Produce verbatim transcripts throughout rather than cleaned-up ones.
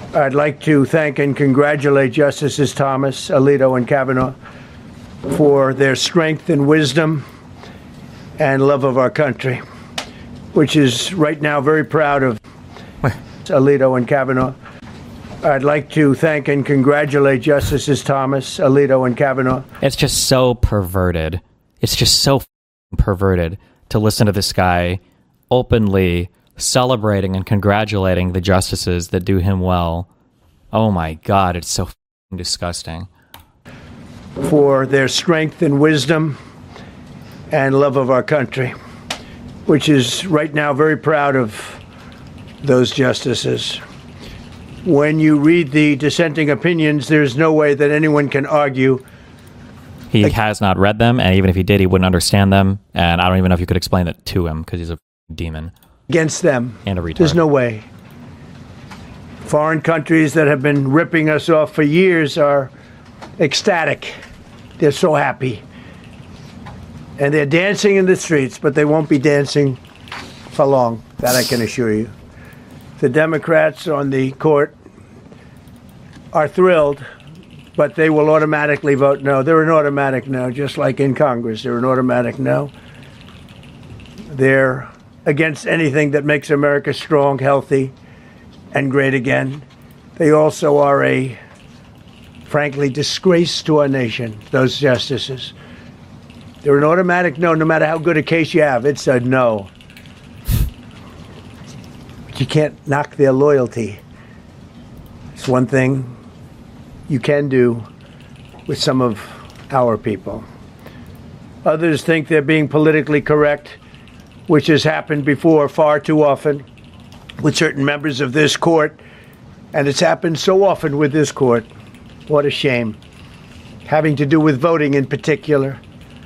I'd like to thank and congratulate Justices Thomas, Alito, and Kavanaugh for their strength and wisdom and love of our country, which is right now very proud of Alito and Kavanaugh. I'd like to thank and congratulate Justices Thomas, Alito, and Kavanaugh. It's just so perverted. It's just so perverted to listen to this guy openly celebrating and congratulating the justices that do him well. Oh my God, it's so disgusting. For their strength and wisdom and love of our country, which is right now very proud of those justices. When you read the dissenting opinions, there's no way that anyone can argue. He has not read them, and even if he did, he wouldn't understand them, and I don't even know if you could explain that to him, because he's a demon. Against them. And a retard. There's no way. Foreign countries that have been ripping us off for years are ecstatic. They're so happy. And they're dancing in the streets, but they won't be dancing for long. That I can assure you. The Democrats on the court are thrilled, but they will automatically vote no. They're an automatic no, just like in Congress. They're an automatic no. They're against anything that makes America strong, healthy, and great again. They also are a, frankly, disgrace to our nation, those justices. They're an automatic no, no matter how good a case you have. It's a no. But you can't knock their loyalty. It's one thing you can do with some of our people. Others think they're being politically correct, which has happened before far too often with certain members of this court. And it's happened so often with this court. What a shame. Having to do with voting in particular.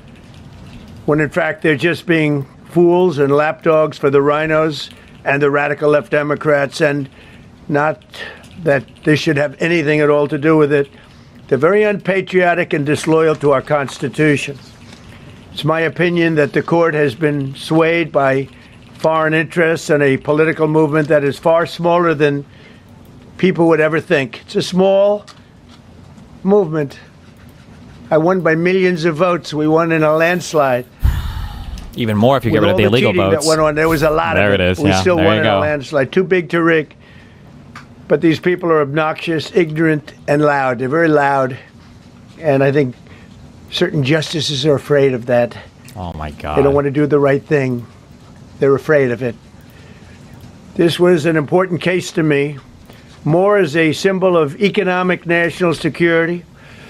When in fact they're just being fools and lapdogs for the rhinos and the radical left Democrats, and not that this should have anything at all to do with it. They're very unpatriotic and disloyal to our Constitution. It's my opinion that the court has been swayed by foreign interests and a political movement that is far smaller than people would ever think. It's a small movement. I won by millions of votes. We won in a landslide. Even more if you get With rid of the all illegal cheating votes. That went on. There was a lot there of it. it is. We yeah, still there won you in go. a landslide. Too big to rig. But these people are obnoxious, ignorant, and loud. They're very loud. And I think certain justices are afraid of that. Oh, my God. They don't want to do the right thing. They're afraid of it. This was an important case to me, more as a symbol of economic national security,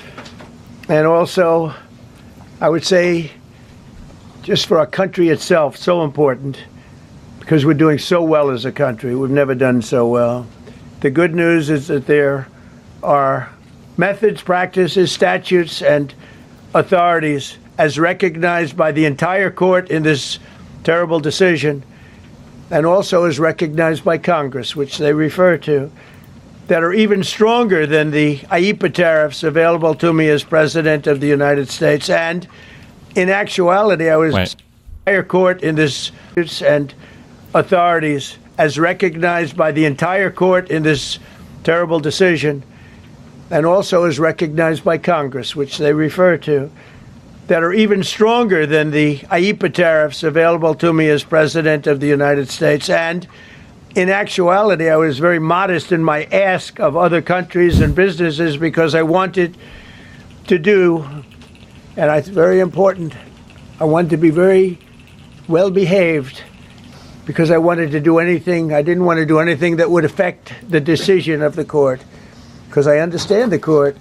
and also, I would say, just for our country itself, so important, because we're doing so well as a country. We've never done so well. The good news is that there are methods, practices, statutes, and authorities, as recognized by the entire court in this terrible decision, and also as recognized by Congress, which they refer to, that are even stronger than the I E P A tariffs available to me as President of the United States. And in actuality, I was Wait. entire court in this, and authorities, as recognized by the entire court in this terrible decision, and also as recognized by Congress, which they refer to, that are even stronger than the I E P A tariffs available to me as President of the United States. And in actuality, I was very modest in my ask of other countries and businesses because I wanted to do, and it's very important, I wanted to be very well behaved because I wanted to do anything, I didn't want to do anything that would affect the decision of the court, because I understand the court.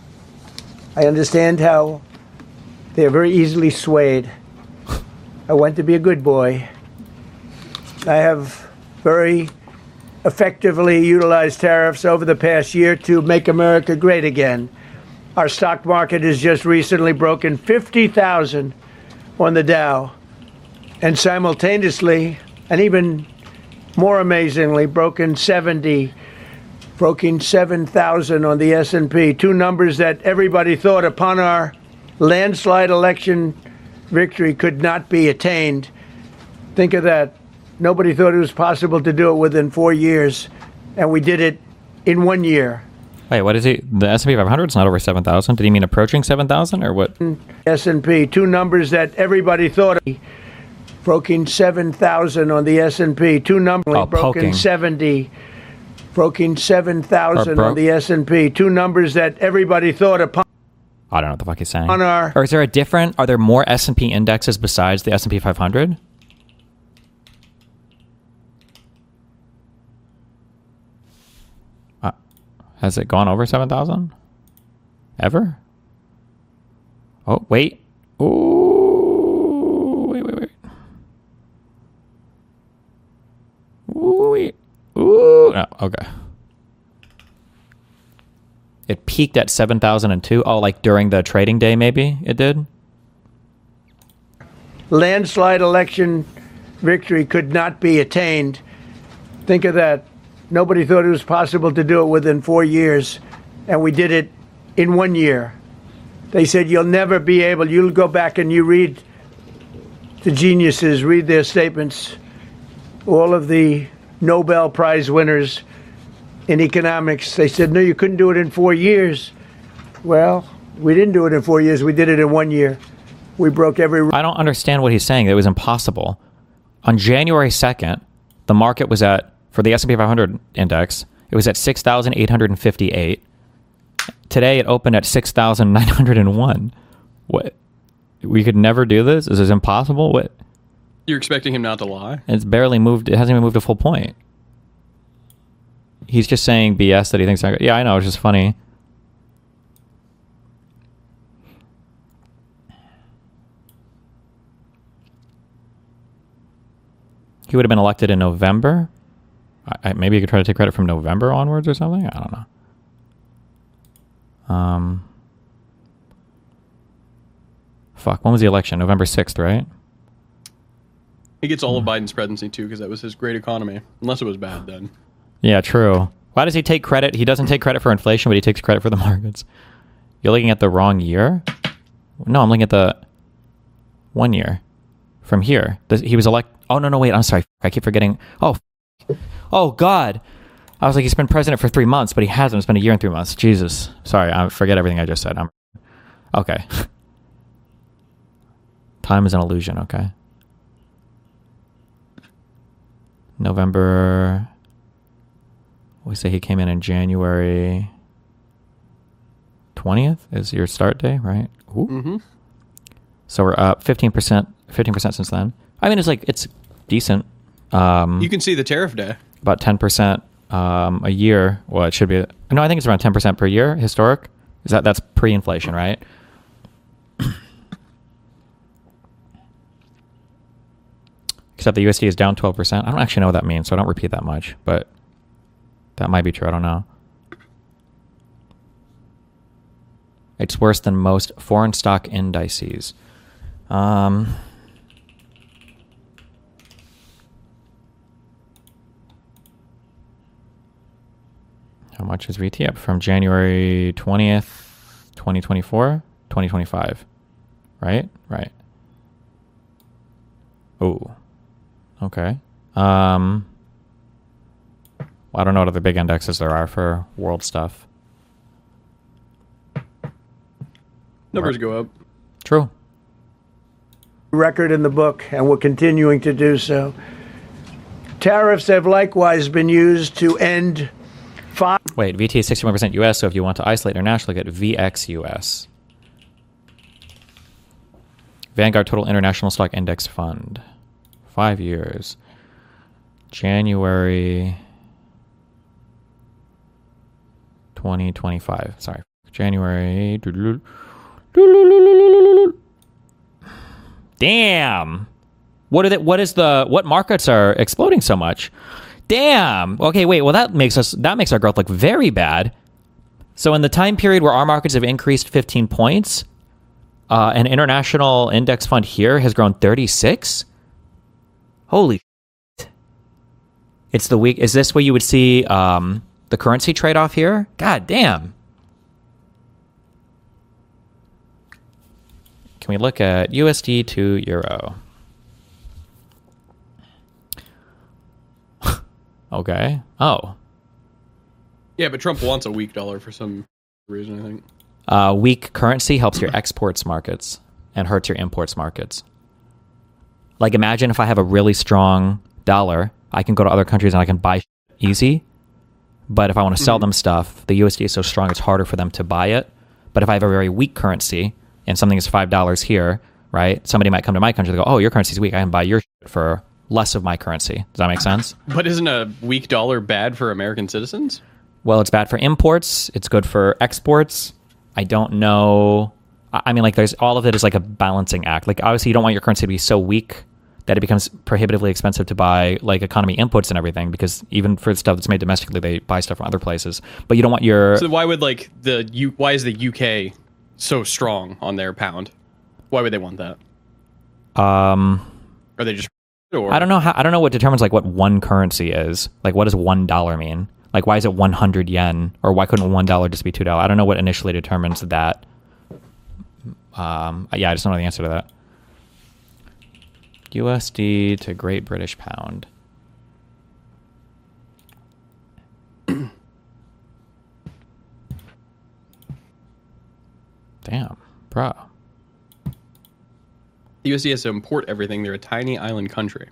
I understand how they are very easily swayed. I want to be a good boy. I have very effectively utilized tariffs over the past year to make America great again. Our stock market has just recently broken fifty thousand on the Dow, and simultaneously, and even more amazingly, broken seventy, broken seven thousand on the S and P, two numbers that everybody thought upon our landslide election victory could not be attained. Think of that. Nobody thought it was possible to do it within four years, and we did it in one year. Wait, what is he? The S and P five hundred is not over seven thousand. Did he mean approaching seven thousand or what? S and P, two numbers that everybody thought of. Broken seven thousand on the S and P. Two numbers Oh, broken poking. seventy. Broken seven thousand Or on the S and P. Two numbers that everybody thought upon I don't know what the fuck he's saying. on our Or is there a different? Are there more S and P indexes besides the S and P five hundred? Uh, has it gone over seven thousand? Ever? Oh wait. Ooh, wait, wait, wait. Ooh, wait. Ooh, no, okay. It peaked at seven thousand two. Oh, like during the trading day, maybe it did? landslide election victory could not be attained. Think of that. Nobody thought it was possible to do it within four years, and we did it in one year. They said you'll never be able, you'll go back and you read the geniuses, read their statements, all of the Nobel Prize winners in economics. They said, no, you couldn't do it in four years. Well, we didn't do it in four years. We did it in one year. We broke every... I don't understand what he's saying. It was impossible. On January second, the market was at, for the S and P five hundred index, it was at six thousand eight hundred fifty-eight. Today, it opened at six thousand nine hundred one. What? We could never do this? Is this impossible? What? You're expecting him not to lie? It's barely moved. It hasn't even moved a full point. He's just saying B S that he thinks. Yeah, I know. It's just funny. He would have been elected in November. I, I, maybe you could try to take credit from November onwards or something. I don't know. Um. Fuck. When was the election? November sixth, right? He gets all of Biden's presidency, too, because that was his great economy. Unless it was bad, then. Yeah, true. Why does he take credit? He doesn't take credit for inflation, but he takes credit for the markets. You're looking at the wrong year? No, I'm looking at the one year from here. This, he was elected. Oh, no, no, wait. I'm sorry. I keep forgetting. Oh, oh, God. I was like, he's been president for three months, but he hasn't. It's been a year and three months. Jesus. Sorry. I forget everything I just said. I'm okay. Time is an illusion. Okay. November. We say he came in in January twentieth is your start day, right? Ooh. Mm-hmm. So we're up fifteen percent, fifteen percent since then. I mean, it's like, it's decent. Um, You can see the tariff day. about ten percent um, a year. Well, it should be. No, I think it's around ten percent per year, historic. Is that, that's pre-inflation, right? Except the U S D is down twelve percent. I don't actually know what that means, so I don't repeat that much, but that might be true. I don't know. It's worse than most foreign stock indices. Um, how much is V T up from January twentieth, twenty twenty-four, twenty twenty-five? Right? Right. Oh. Okay. Um, I don't know what other big indexes there are for world stuff. Numbers go up. True. record in the book, and we're continuing to do so. Tariffs have likewise been used to end five. Wait, V T is sixty-one percent U S, so if you want to isolate internationally, get V X U S. Vanguard Total International Stock Index Fund. Five years. January twenty twenty-five. Sorry. January. Damn. What are the, what is the what markets are exploding so much? Damn. Okay, wait. Well, that makes us that makes our growth look very bad. So in the time period where our markets have increased fifteen points, uh, an international index fund here has grown thirty-six. Holy shit. It's the week. Is this where you would see um, the currency trade-off here? God damn. Can we look at U S D to euro? Okay. Oh. Yeah, but Trump wants a weak dollar for some reason, I think. Uh, weak currency helps your exports markets and hurts your imports markets. Like, imagine if I have a really strong dollar, I can go to other countries and I can buy shit easy. But if I want to sell mm-hmm. them stuff, the U S D is so strong, it's harder for them to buy it. But if I have a very weak currency and something is five dollars here, right? Somebody might come to my country and go, oh, your currency's weak. I can buy your shit for less of my currency. Does that make sense? But isn't a weak dollar bad for American citizens? Well, it's bad for imports. It's good for exports. I don't know. I mean, like, there's all of it is like a balancing act. Like, obviously, you don't want your currency to be so weak that it becomes prohibitively expensive to buy like economy inputs and everything, because even for stuff that's made domestically, they buy stuff from other places. But you don't want your... So why would like the U... why is the U K so strong on their pound? Why would they want that? Um, Are they just... Or... I don't know how, I don't know what determines like what one currency is. Like, what does one dollar mean? Like, why is it one hundred yen? Or why couldn't one dollar just be two dollars? I don't know what initially determines that. Um, yeah, I just don't know the answer to that. U S D to Great British Pound. Damn, bro. The U S D has to import everything. They're a tiny island country.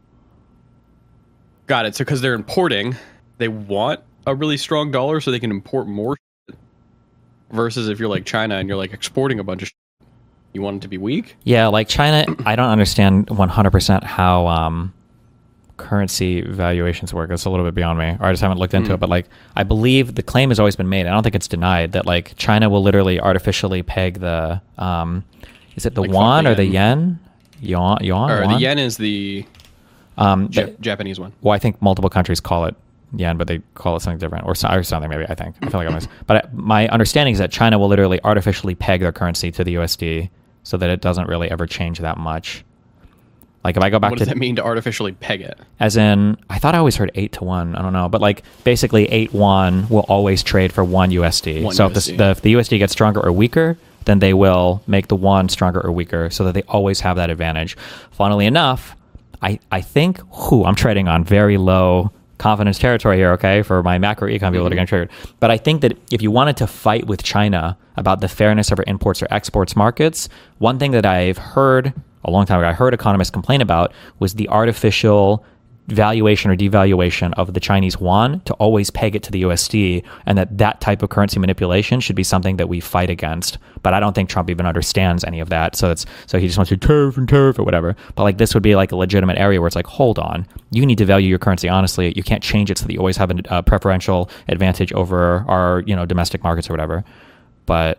Got it. So because they're importing, they want a really strong dollar so they can import more shit. Versus if you're like China and you're like exporting a bunch of shit, you want it to be weak? Yeah, like China, I don't understand one hundred percent how um, currency valuations work. It's a little bit beyond me, or I just haven't looked into mm. it. But like, I believe the claim has always been made. I don't think it's denied that like China will literally artificially peg the, um, is it the like yuan or the yen? Yuan, yuan, or yuan? The yen is the um, J- the, Japanese one. Well, I think multiple countries call it yen, but they call it something different, or, so, or something maybe. I think I feel like I'm mis- But my understanding is that China will literally artificially peg their currency to the U S D, so that it doesn't really ever change that much. Like if I go back to... What does that mean to artificially peg it? As in, I thought I always heard eight to one. I don't know. But like basically eight yuan will always trade for one U S D. One so U S D. If, the, the, if the U S D gets stronger or weaker, then they will make the yuan stronger or weaker so that they always have that advantage. Funnily enough, I, I think, whew, I'm trading on very low confidence territory here, okay, for my macro econ people mm-hmm. that are getting triggered. But I think that if you wanted to fight with China about the fairness of our imports or exports markets, one thing that I've heard a long time ago, I heard economists complain about was the artificial valuation or devaluation of the Chinese yuan to always peg it to the U S D, and that that type of currency manipulation should be something that we fight against. But I don't think Trump even understands any of that. So it's so he just wants to tariff and tariff or whatever. But like this would be like a legitimate area where it's like, hold on, you need to value your currency honestly. You can't change it so that you always have a uh, preferential advantage over our you know domestic markets or whatever. But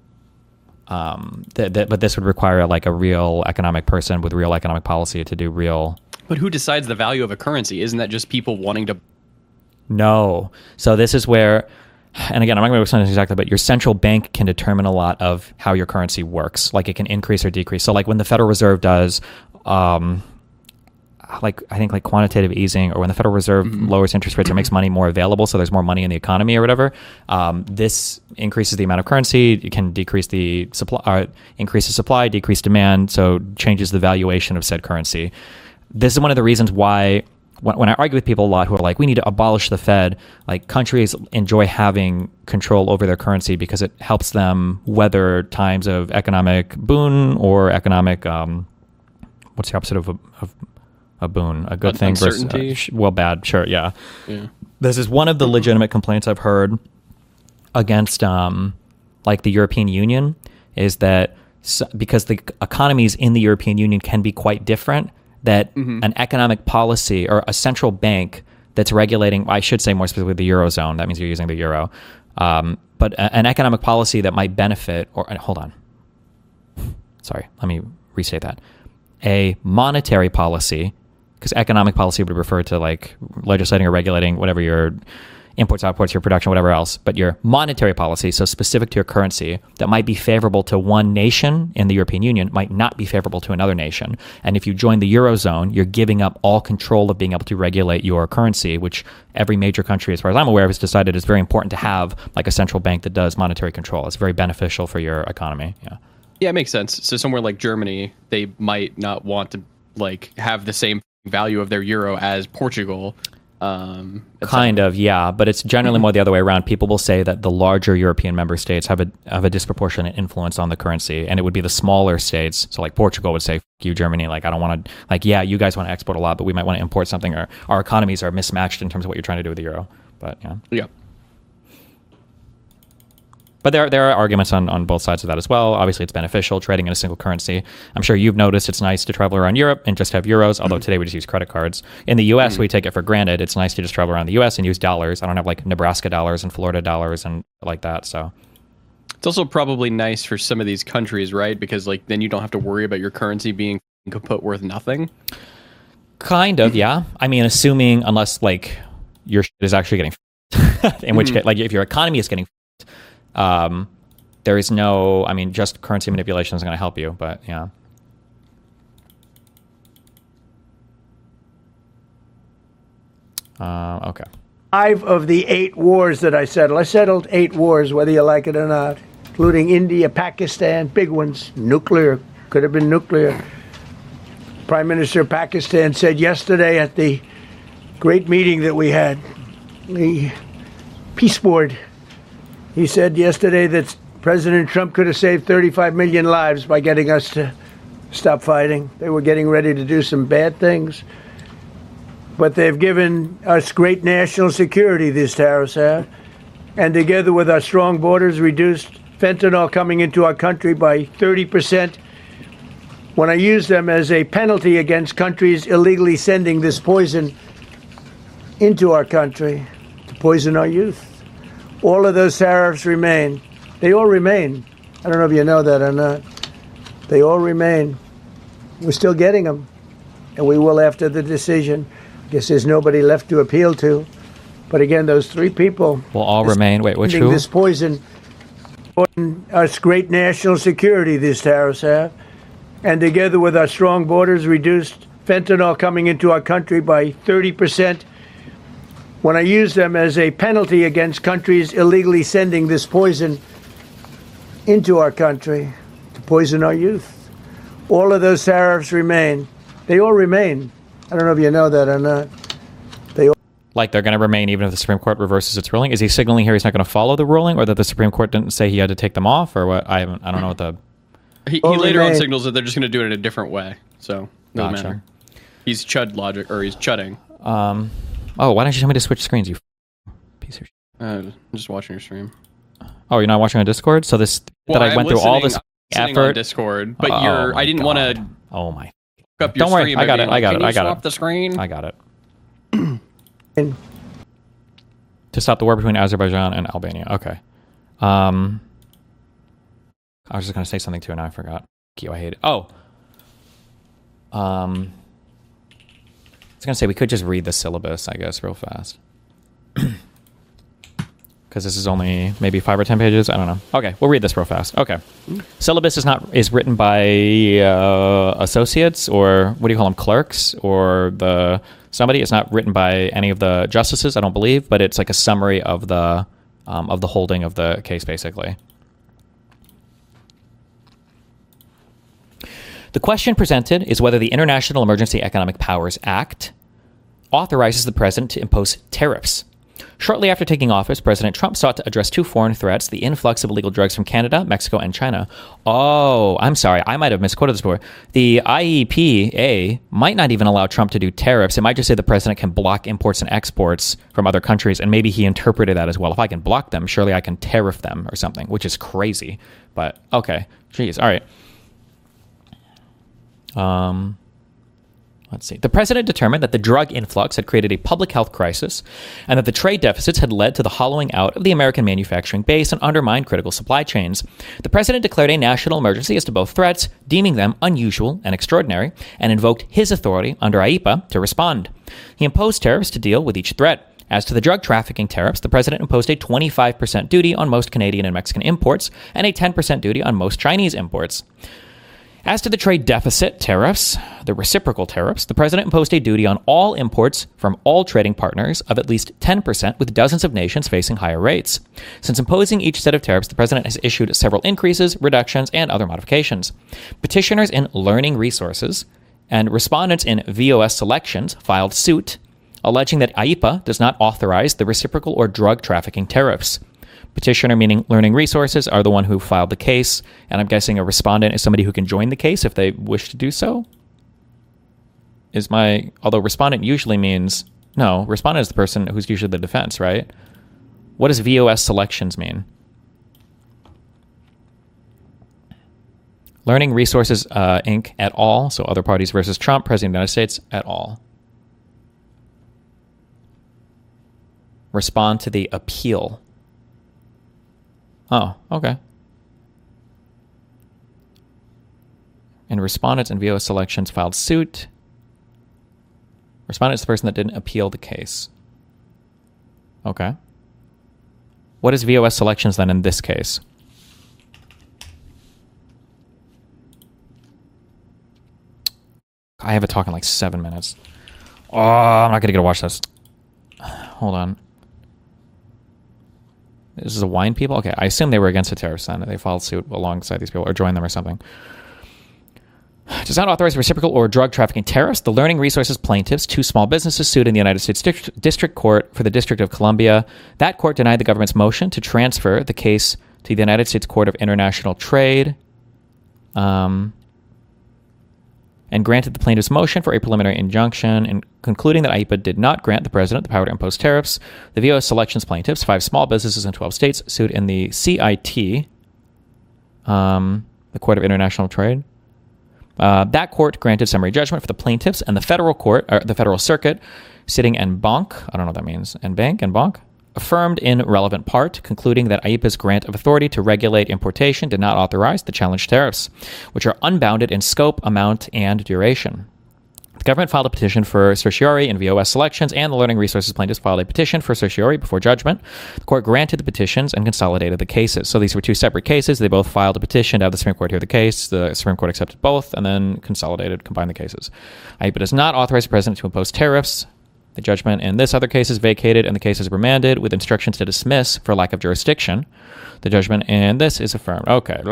um, th- th- but this would require like a real economic person with real economic policy to do real. But who decides the value of a currency? Isn't that just people wanting to... No. So this is where, and again, I'm not going to explain this exactly, but your central bank can determine a lot of how your currency works. Like it can increase or decrease. So like when the Federal Reserve does, um, like I think like quantitative easing, or when the Federal Reserve mm-hmm. lowers interest rates or makes money more available, so there's more money in the economy or whatever, um, this increases the amount of currency. It can decrease the supply, uh, increase the supply, decrease demand, so changes the valuation of said currency. This is one of the reasons why when, when I argue with people a lot who are like, we need to abolish the Fed, like countries enjoy having control over their currency because it helps them weather times of economic boon or economic, um, what's the opposite of a, of a boon? A good thing versus, uh, sh- well, bad, sure, yeah. yeah. This is one of the legitimate complaints I've heard against um, like the European Union is that so, because the economies in the European Union can be quite different, that mm-hmm. an economic policy or a central bank that's regulating, I should say more specifically the Eurozone, that means you're using the euro, um, but a, an economic policy that might benefit, or hold on, sorry, let me restate that. A monetary policy, because economic policy would refer to like legislating or regulating whatever your imports, outputs, your production, whatever else, but your monetary policy, so specific to your currency, that might be favorable to one nation in the European Union might not be favorable to another nation. And if you join the Eurozone, you're giving up all control of being able to regulate your currency, which every major country, as far as I'm aware, has decided is very important to have like a central bank that does monetary control. It's very beneficial for your economy. Yeah. Yeah, it makes sense. So somewhere like Germany, they might not want to like have the same value of their euro as Portugal. Um, Kind of, yeah, but it's generally more the other way around. People will say that the larger European member states have a have a disproportionate influence on the currency, and it would be the smaller states. So, like Portugal would say, "F you, Germany." Like, I don't want to. Like, yeah, you guys want to export a lot, but we might want to import something. Or our economies are mismatched in terms of what you're trying to do with the euro. But yeah, yeah. But there, there are arguments on, on both sides of that as well. Obviously, it's beneficial trading in a single currency. I'm sure you've noticed it's nice to travel around Europe and just have euros, although today we just use credit cards. In the U S, we take it for granted. It's nice to just travel around the U S and use dollars. I don't have like Nebraska dollars and Florida dollars and like that. So it's also probably nice for some of these countries, right? Because like then you don't have to worry about your currency being kaput worth nothing. Kind of, yeah. I mean, assuming unless like your shit is actually getting in which case, like if your economy is getting Um, there is no, I mean, just currency manipulation is going to help you, but yeah. Uh, okay. Five of the eight wars that I settled. I settled eight wars, whether you like it or not, including India, Pakistan, big ones, nuclear, could have been nuclear. Prime Minister of Pakistan said yesterday at the great meeting that we had, the Peace Board, he said yesterday that President Trump could have saved thirty-five million lives by getting us to stop fighting. They were getting ready to do some bad things. But they've given us great national security, these tariffs have. And together with our strong borders, reduced fentanyl coming into our country by thirty percent. When I use them as a penalty against countries illegally sending this poison into our country to poison our youth. All of those tariffs remain. They all remain. I don't know if you know that or not. They all remain. We're still getting them. And we will after the decision. I guess there's nobody left to appeal to. But again, those three people will all remain. Wait, which who? This poison, us great national security, these tariffs have. And together with our strong borders, reduced fentanyl coming into our country by thirty percent. When I use them as a penalty against countries illegally sending this poison into our country to poison our youth. All of those tariffs remain. They all remain. I don't know if you know that or not. They all like they're going to remain even if the Supreme Court reverses its ruling? Is he signaling here he's not going to follow the ruling, or that the Supreme Court didn't say he had to take them off, or what? I haven't. I don't know what the. He, he later on signals that they're just going to do it in a different way. So no Gotcha. matter. He's chud logic, or he's chudding. Um. Oh, why don't you tell me to switch screens, you piece of shit? Uh, I'm just watching your stream. Oh, you're not watching on Discord? So this well, that I I'm went through all this effort effort on Discord, but oh, you're. I didn't want to. Oh my. Up your Don't worry, stream I got it. Like, I got Can it. you I got swap it. the screen. I got it. To stop the war between Azerbaijan and Albania. Okay. Um. I was just gonna say something too, and now I forgot. I hate it. Oh. Um. I was gonna say we could just read the syllabus, I guess, real fast. Because this is only maybe five or ten pages. I don't know. Okay, we'll read this real fast. Okay, syllabus is not is written by uh, associates, or what do you call them, clerks, or the somebody. It's not written by any of the justices, I don't believe, but it's like a summary of the um, of the holding of the case, basically. The question presented is whether the International Emergency Economic Powers Act authorizes the president to impose tariffs. Shortly after taking office, President Trump sought to address two foreign threats, the influx of illegal drugs from Canada, Mexico, and China. Oh, I'm sorry. I might have misquoted this before. The I E P A might not even allow Trump to do tariffs. It might just say the president can block imports and exports from other countries, and maybe he interpreted that as, well, if I can block them, surely I can tariff them or something, which is crazy. But, okay. Jeez. All right. Um... Let's see. The president determined that the drug influx had created a public health crisis and that the trade deficits had led to the hollowing out of the American manufacturing base and undermined critical supply chains. The president declared a national emergency as to both threats, deeming them unusual and extraordinary, and invoked his authority under I E P A to respond. He imposed tariffs to deal with each threat. As to the drug trafficking tariffs, the president imposed a twenty-five percent duty on most Canadian and Mexican imports and a ten percent duty on most Chinese imports. As to the trade deficit tariffs, the reciprocal tariffs, the president imposed a duty on all imports from all trading partners of at least ten percent, with dozens of nations facing higher rates. Since imposing each set of tariffs, the president has issued several increases, reductions, and other modifications. Petitioners in Learning Resources and respondents in V O S Selections filed suit alleging that I E P A does not authorize the reciprocal or drug trafficking tariffs. Petitioner, meaning Learning Resources, are the one who filed the case, and I'm guessing a respondent is somebody who can join the case if they wish to do so. Is my although respondent usually means no, respondent is the person who's usually the defense, right? What does V O S Selections mean? Learning Resources uh, Incorporated et al., so other parties versus Trump, President of the United States et al. Respond to the appeal. Oh, okay. And respondents and V O S Selections filed suit. Respondent is the person that didn't appeal the case. Okay. What is V O S Selections then in this case? I have a talk in like seven minutes. Oh, I'm not going to get to watch this. Hold on. This is a wine people? Okay, I assume they were against the tariffs then. They filed suit alongside these people or joined them or something. Does not authorize reciprocal or drug trafficking tariffs. The Learning Resources plaintiffs, two small businesses, sued in the United States District, District Court for the District of Columbia. That court denied the government's motion to transfer the case to the United States Court of International Trade. Um... and granted the plaintiff's motion for a preliminary injunction, and concluding that I E P A did not grant the president the power to impose tariffs. The V O S Selections plaintiffs, five small businesses in twelve states, sued in the C I T, um, the Court of International Trade. Uh, that court granted summary judgment for the plaintiffs, and the federal court, or the federal circuit, sitting en banc, I don't know what that means, en banc, en banc, affirmed in relevant part, concluding that I E P A's grant of authority to regulate importation did not authorize the challenged tariffs, which are unbounded in scope, amount, and duration. The government filed a petition for certiorari in V O S Selections, and the Learning Resources plaintiffs filed a petition for certiorari before judgment. The court granted the petitions and consolidated the cases. So these were two separate cases. They both filed a petition to have the Supreme Court hear the case. The Supreme Court accepted both and then consolidated, combined the cases. I E P A does not authorize the president to impose tariffs. The judgment in this other case is vacated and the case is remanded with instructions to dismiss for lack of jurisdiction. The judgment in this is affirmed. Okay.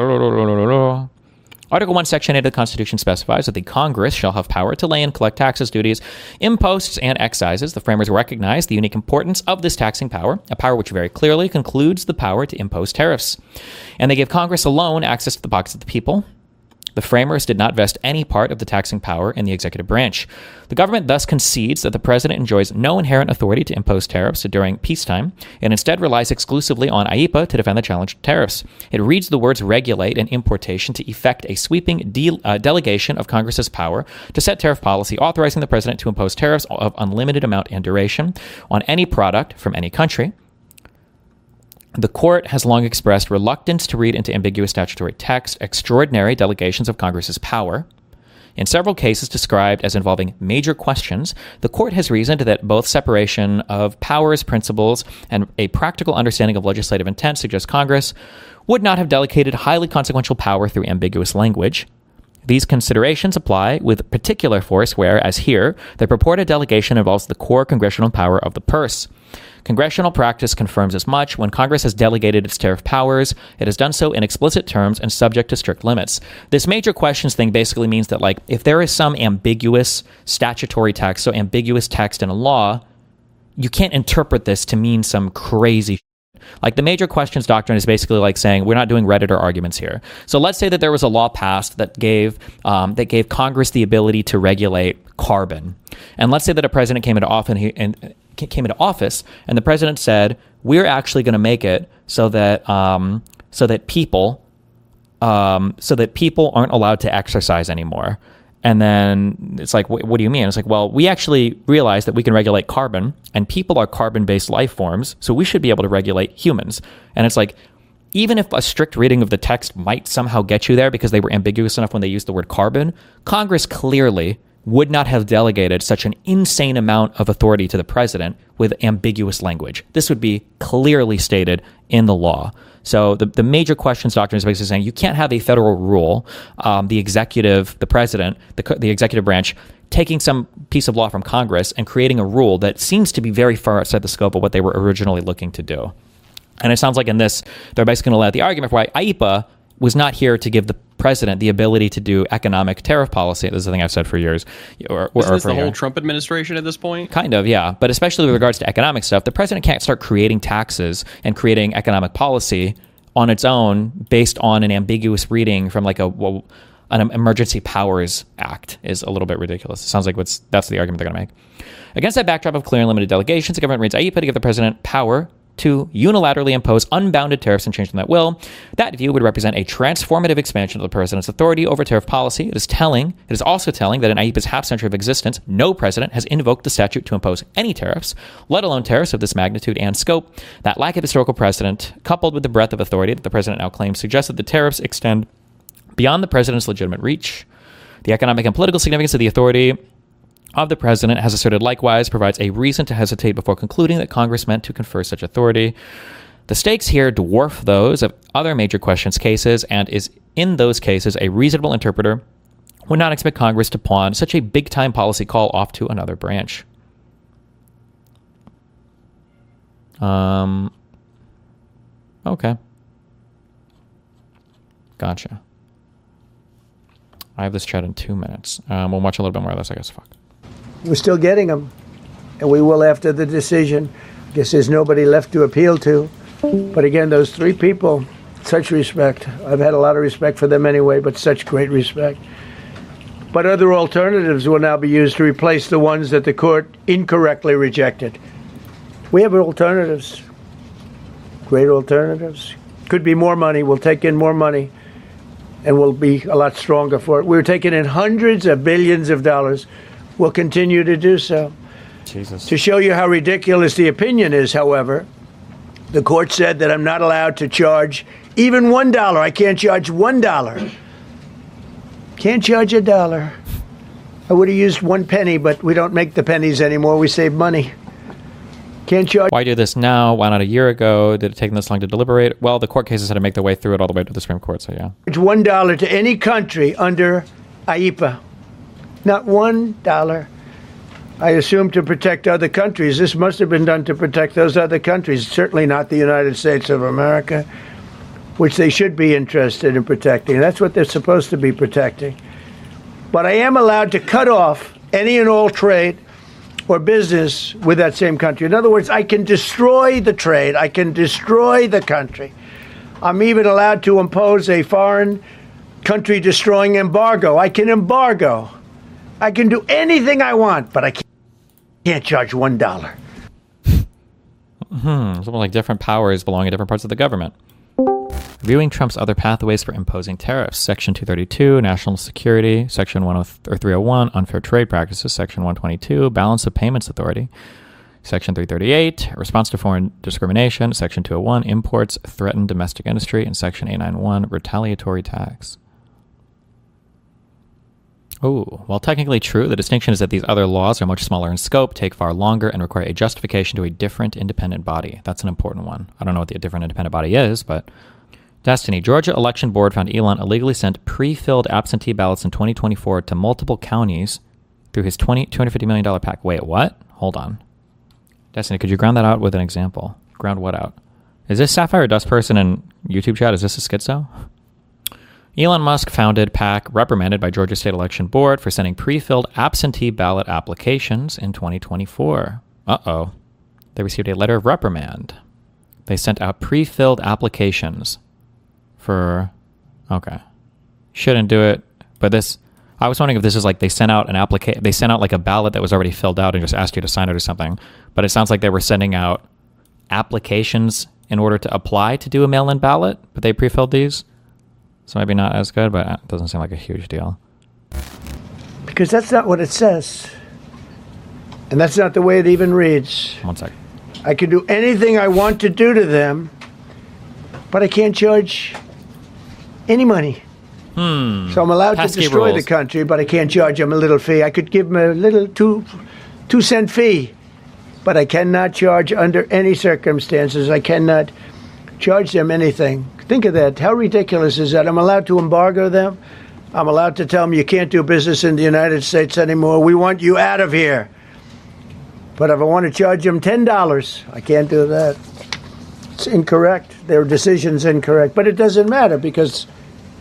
Article one, Section eight of the Constitution specifies that the Congress shall have power to lay and collect taxes, duties, imposts, and excises. The framers recognize the unique importance of this taxing power, a power which very clearly concludes the power to impose tariffs. And they give Congress alone access to the pockets of the people. The framers did not vest any part of the taxing power in the executive branch. The government thus concedes that the president enjoys no inherent authority to impose tariffs during peacetime, and instead relies exclusively on I E P A to defend the challenged tariffs. It reads the words regulate and importation to effect a sweeping de- uh, delegation of Congress's power to set tariff policy, authorizing the president to impose tariffs of unlimited amount and duration on any product from any country. The court has long expressed reluctance to read into ambiguous statutory text extraordinary delegations of Congress's power. In several cases described as involving major questions, the court has reasoned that both separation of powers principles and a practical understanding of legislative intent suggest Congress would not have delegated highly consequential power through ambiguous language. These considerations apply with particular force where, as here, the purported delegation involves the core congressional power of the purse. Congressional practice confirms as much. When Congress has delegated its tariff powers, it has done so in explicit terms and subject to strict limits. This major questions thing basically means that, like, if there is some ambiguous statutory text, so ambiguous text in a law, you can't interpret this to mean some crazy shit. Like, the major questions doctrine is basically like saying we're not doing Redditor arguments here. So let's say that there was a law passed that gave um, that gave Congress the ability to regulate carbon, and let's say that a president came into office and, he, and came into office, and the president said, "We're actually going to make it so that um, so that people um, so that people aren't allowed to exercise anymore." And then it's like, what do you mean? It's like, well, we actually realize that we can regulate carbon, and people are carbon-based life forms, so we should be able to regulate humans. And it's like, even if a strict reading of the text might somehow get you there because they were ambiguous enough when they used the word carbon, Congress clearly would not have delegated such an insane amount of authority to the president with ambiguous language. This would be clearly stated in the law. So the, the major questions doctrine is basically saying you can't have a federal rule, um, the executive, the president, the, the executive branch, taking some piece of law from Congress and creating a rule that seems to be very far outside the scope of what they were originally looking to do. And it sounds like in this, they're basically going to let the argument for why I E P A was not here to give the president the ability to do economic tariff policy. This is the thing I've said for years. Or, or, Isn't this or the whole year. Trump administration at this point? Kind of, yeah. But especially with regards to economic stuff, the president can't start creating taxes and creating economic policy on its own based on an ambiguous reading from like a well, an Emergency Powers Act is a little bit ridiculous. It sounds like what's that's the argument they're going to make. Against that backdrop of clear and limited delegations, the government reads I E P A to give the president power to unilaterally impose unbounded tariffs and change them at will. That view would represent a transformative expansion of the president's authority over tariff policy. It is telling. It is also telling that in I E P A's half-century of existence, no president has invoked the statute to impose any tariffs, let alone tariffs of this magnitude and scope. That lack of historical precedent, coupled with the breadth of authority that the president now claims, suggests that the tariffs extend beyond the president's legitimate reach. The economic and political significance of the authority of the president has asserted likewise provides a reason to hesitate before concluding that Congress meant to confer such authority. The stakes here dwarf those of other major questions cases, and is in those cases a reasonable interpreter would not expect Congress to pawn such a big-time policy call off to another branch. Um. Okay. Gotcha. I have this chat in two minutes. Um, we'll watch a little bit more of this, I guess. Fuck. We're still getting them, and we will after the decision. I guess there's nobody left to appeal to. But again, those three people, such respect. I've had a lot of respect for them anyway, but such great respect. But other alternatives will now be used to replace the ones that the court incorrectly rejected. We have alternatives, great alternatives. Could be more money. We'll take in more money, and we'll be a lot stronger for it. We're taking in hundreds of billions of dollars. We'll continue to do so. Jesus. To show you how ridiculous the opinion is, however, the court said that I'm not allowed to charge even one dollar. I can't charge one dollar. Can't charge a dollar. I would have used one penny, but we don't make the pennies anymore. We save money. Can't charge. Why do this now? Why not a year ago? Did it take this long to deliberate? Well, the court cases had to make their way through it all the way to the Supreme Court, so yeah. Charge one dollar to any country under I E P A. Not one dollar. I assume to protect other countries. This must have been done to protect those other countries. Certainly not the United States of America, which they should be interested in protecting. That's what they're supposed to be protecting. But I am allowed to cut off any and all trade or business with that same country. In other words, I can destroy the trade. I can destroy the country. I'm even allowed to impose a foreign country destroying embargo. I can embargo. I can do anything I want, but I can't, can't charge one dollar. Hmm, something like different powers belong in different parts of the government. Reviewing Trump's other pathways for imposing tariffs. Section two thirty-two, National Security. Section one oh or three oh one, Unfair Trade Practices. Section one twenty-two, Balance of Payments Authority. Section three thirty-eight, Response to Foreign Discrimination. Section two oh one, Imports Threaten Domestic Industry. And Section eight ninety-one, Retaliatory Tax. Oh, while technically true, the distinction is that these other laws are much smaller in scope, take far longer, and require a justification to a different independent body. That's an important one. I don't know what the different independent body is, but... Destiny. Georgia Election Board found Elon illegally sent pre-filled absentee ballots in twenty twenty-four to multiple counties through his two hundred fifty million dollars PAC. Wait, what? Hold on. Destiny, could you ground that out with an example? Ground what out? Is this Sapphire Dust Person in YouTube chat? Is this a schizo? Elon Musk founded PAC, reprimanded by Georgia State Election Board for sending pre-filled absentee ballot applications in twenty twenty-four. Uh-oh. They received a letter of reprimand. They sent out pre-filled applications for... Okay. Shouldn't do it, but this... I was wondering if this is like they sent out an application... They sent out like a ballot that was already filled out and just asked you to sign it or something. But it sounds like they were sending out applications in order to apply to do a mail-in ballot, but they pre-filled these. So maybe not as good, but it doesn't seem like a huge deal. Because that's not what it says. And that's not the way it even reads. One sec. I can do anything I want to do to them, but I can't charge any money. Hmm. So I'm allowed Pesky to destroy rules. the country, but I can't charge them a little fee. I could give them a little two, two cent fee, but I cannot charge under any circumstances. I cannot charge them anything. Think of that. How ridiculous is that? I'm allowed to embargo them. I'm allowed to tell them you can't do business in the United States anymore. We want you out of here. But if I want to charge them ten dollars, I can't do that. It's incorrect. Their decision's incorrect. But it doesn't matter because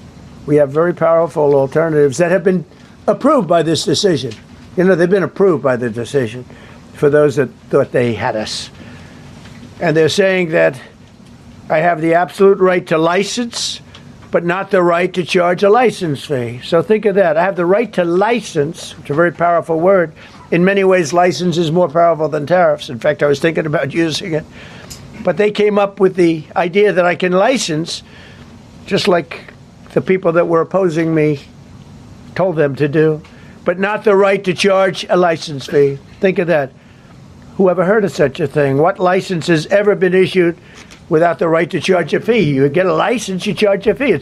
We have very powerful alternatives that have been approved by this decision. You know, they've been approved by the decision for those that thought they had us. And they're saying that I have the absolute right to license, but not the right to charge a license fee. So think of that. I have the right to license, which is a very powerful word. In many ways, license is more powerful than tariffs. In fact, I was thinking about using it. But they came up with the idea that I can license, just like the people that were opposing me told them to do, but not the right to charge a license fee. Think of that. Who ever heard of such a thing? What license has ever been issued without the right to charge a fee? You get a license, you charge a fee. It's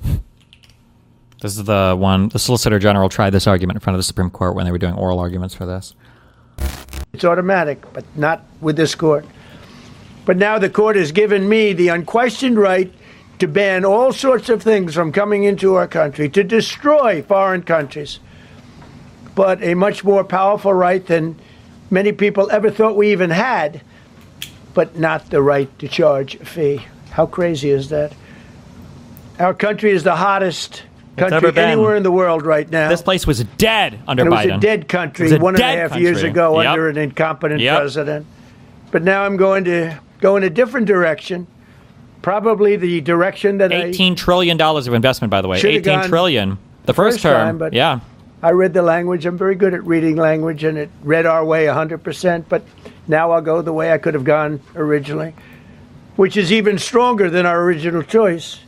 This is the one, the Solicitor General tried this argument in front of the Supreme Court when they were doing oral arguments for this. It's automatic, but not with this court. But now the court has given me the unquestioned right to ban all sorts of things from coming into our country, to destroy foreign countries. But a much more powerful right than many people ever thought we even had, but not the right to charge a fee. How crazy is that? Our country is the hottest country anywhere in the world right now. This place was dead under and it Biden. It was a dead country a one dead and a half country. years ago Yep. under an incompetent Yep. president. But now I'm going to go in a different direction, probably the direction that eighteen trillion dollars of investment, by the way. Should've eighteen gone trillion. The first, first term. time, but- yeah. I read the language. I'm very good at reading language, and it read our way one hundred percent. But now I'll go the way I could have gone originally, which is even stronger than our original choice.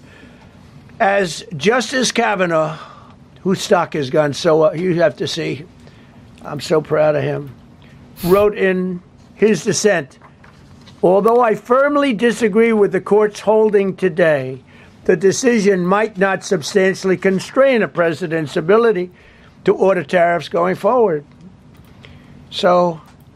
As Justice Kavanaugh, whose stock has gone so up, you have to see, I'm so proud of him, wrote in his dissent, although I firmly disagree with the court's holding today, the decision might not substantially constrain a president's ability to order tariffs going forward. So,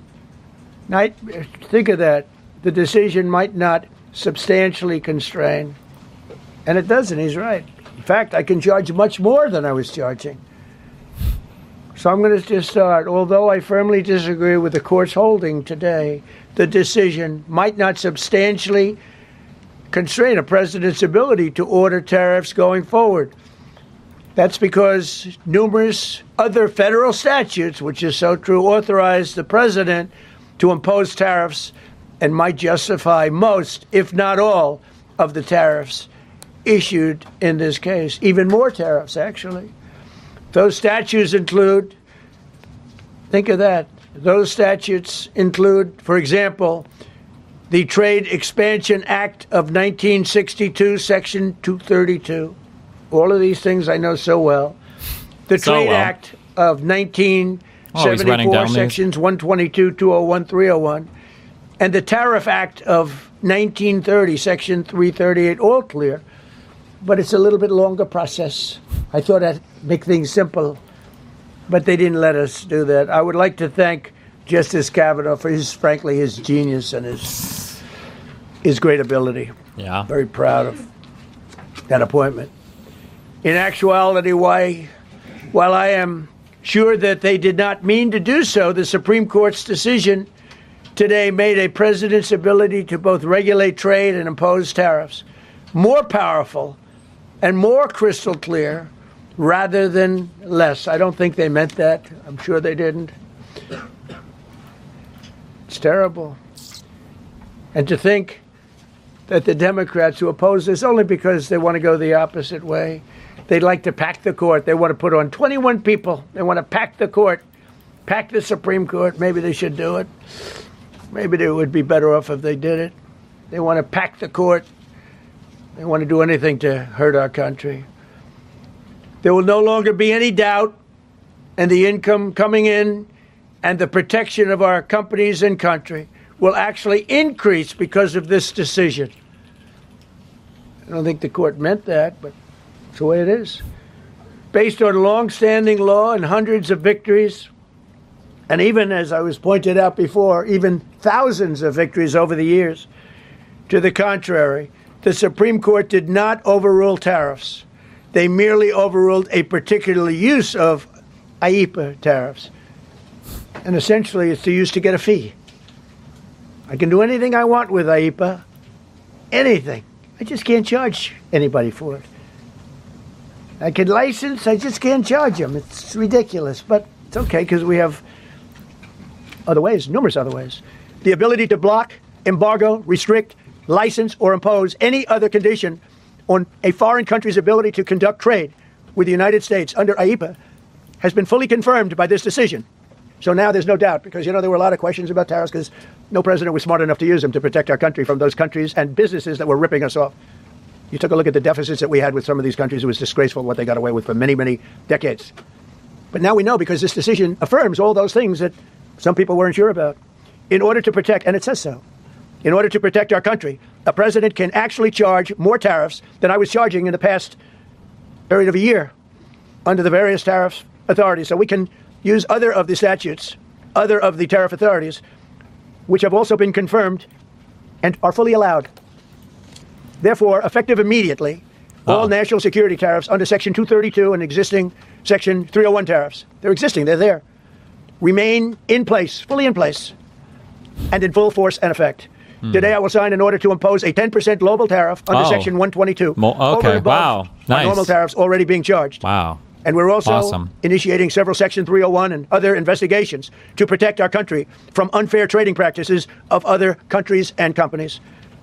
think of that. The decision might not substantially constrain. And it doesn't, he's right. In fact, I can charge much more than I was charging. So I'm going to just start. Although I firmly disagree with the court's holding today, the decision might not substantially constrain a president's ability to order tariffs going forward. That's because numerous other federal statutes, which is so true, authorize the president to impose tariffs and might justify most, if not all, of the tariffs issued in this case. Even more tariffs, actually. Those statutes include, think of that, those statutes include, for example, the Trade Expansion Act of nineteen sixty-two, Section two thirty-two. All of these things I know so well. The So Trade well. Act of nineteen seventy-four, down these. Sections one twenty-two, two oh one, three oh one. And the Tariff Act of nineteen thirty, Section three thirty-eight, all clear. But it's a little bit longer process. I thought I'd make things simple, but they didn't let us do that. I would like to thank Justice Kavanaugh for his, frankly, his genius and his his great ability. Yeah. Very proud of that appointment. In actuality, why, while I am sure that they did not mean to do so, the Supreme Court's decision today made a president's ability to both regulate trade and impose tariffs more powerful and more crystal clear rather than less. I don't think they meant that. I'm sure they didn't. It's terrible. And to think that the Democrats who oppose this only because they want to go the opposite way, they'd like to pack the court. They want to put on twenty-one people. They want to pack the court, pack the Supreme Court. Maybe they should do it. Maybe they would be better off if they did it. They want to pack the court. They want to do anything to hurt our country. There will no longer be any doubt, and the income coming in and the protection of our companies and country will actually increase because of this decision. I don't think the court meant that, but it's the way it is. Based on long-standing law and hundreds of victories, and even, as I was pointed out before, even thousands of victories over the years, to the contrary, the Supreme Court did not overrule tariffs. They merely overruled a particular use of I E P A tariffs. And essentially, it's the use to get a fee. I can do anything I want with I E P A. Anything. I just can't charge anybody for it. I can license, I just can't charge them. It's ridiculous, but it's okay because we have other ways, numerous other ways. The ability to block, embargo, restrict, license, or impose any other condition on a foreign country's ability to conduct trade with the United States under I E P A has been fully confirmed by this decision. So now there's no doubt, because, you know, there were a lot of questions about tariffs because no president was smart enough to use them to protect our country from those countries and businesses that were ripping us off. You took a look at the deficits that we had with some of these countries. It was disgraceful what they got away with for many, many decades. But now we know, because this decision affirms all those things that some people weren't sure about. In order to protect, and it says so, in order to protect our country, a president can actually charge more tariffs than I was charging in the past period of a year under the various tariff authorities. So we can use other of the statutes, other of the tariff authorities, which have also been confirmed and are fully allowed. Therefore, effective immediately, all Uh-oh. national security tariffs under Section two thirty-two and existing Section three oh one tariffs, they're existing, they're there, remain in place, fully in place, and in full force and effect. Hmm. Today, I will sign an order to impose a ten percent global tariff under Oh. Section one twenty-two. Mo- over okay, and above wow, our nice. normal tariffs already being charged. Wow. And we're also Awesome. initiating several Section three oh one and other investigations to protect our country from unfair trading practices of other countries and companies.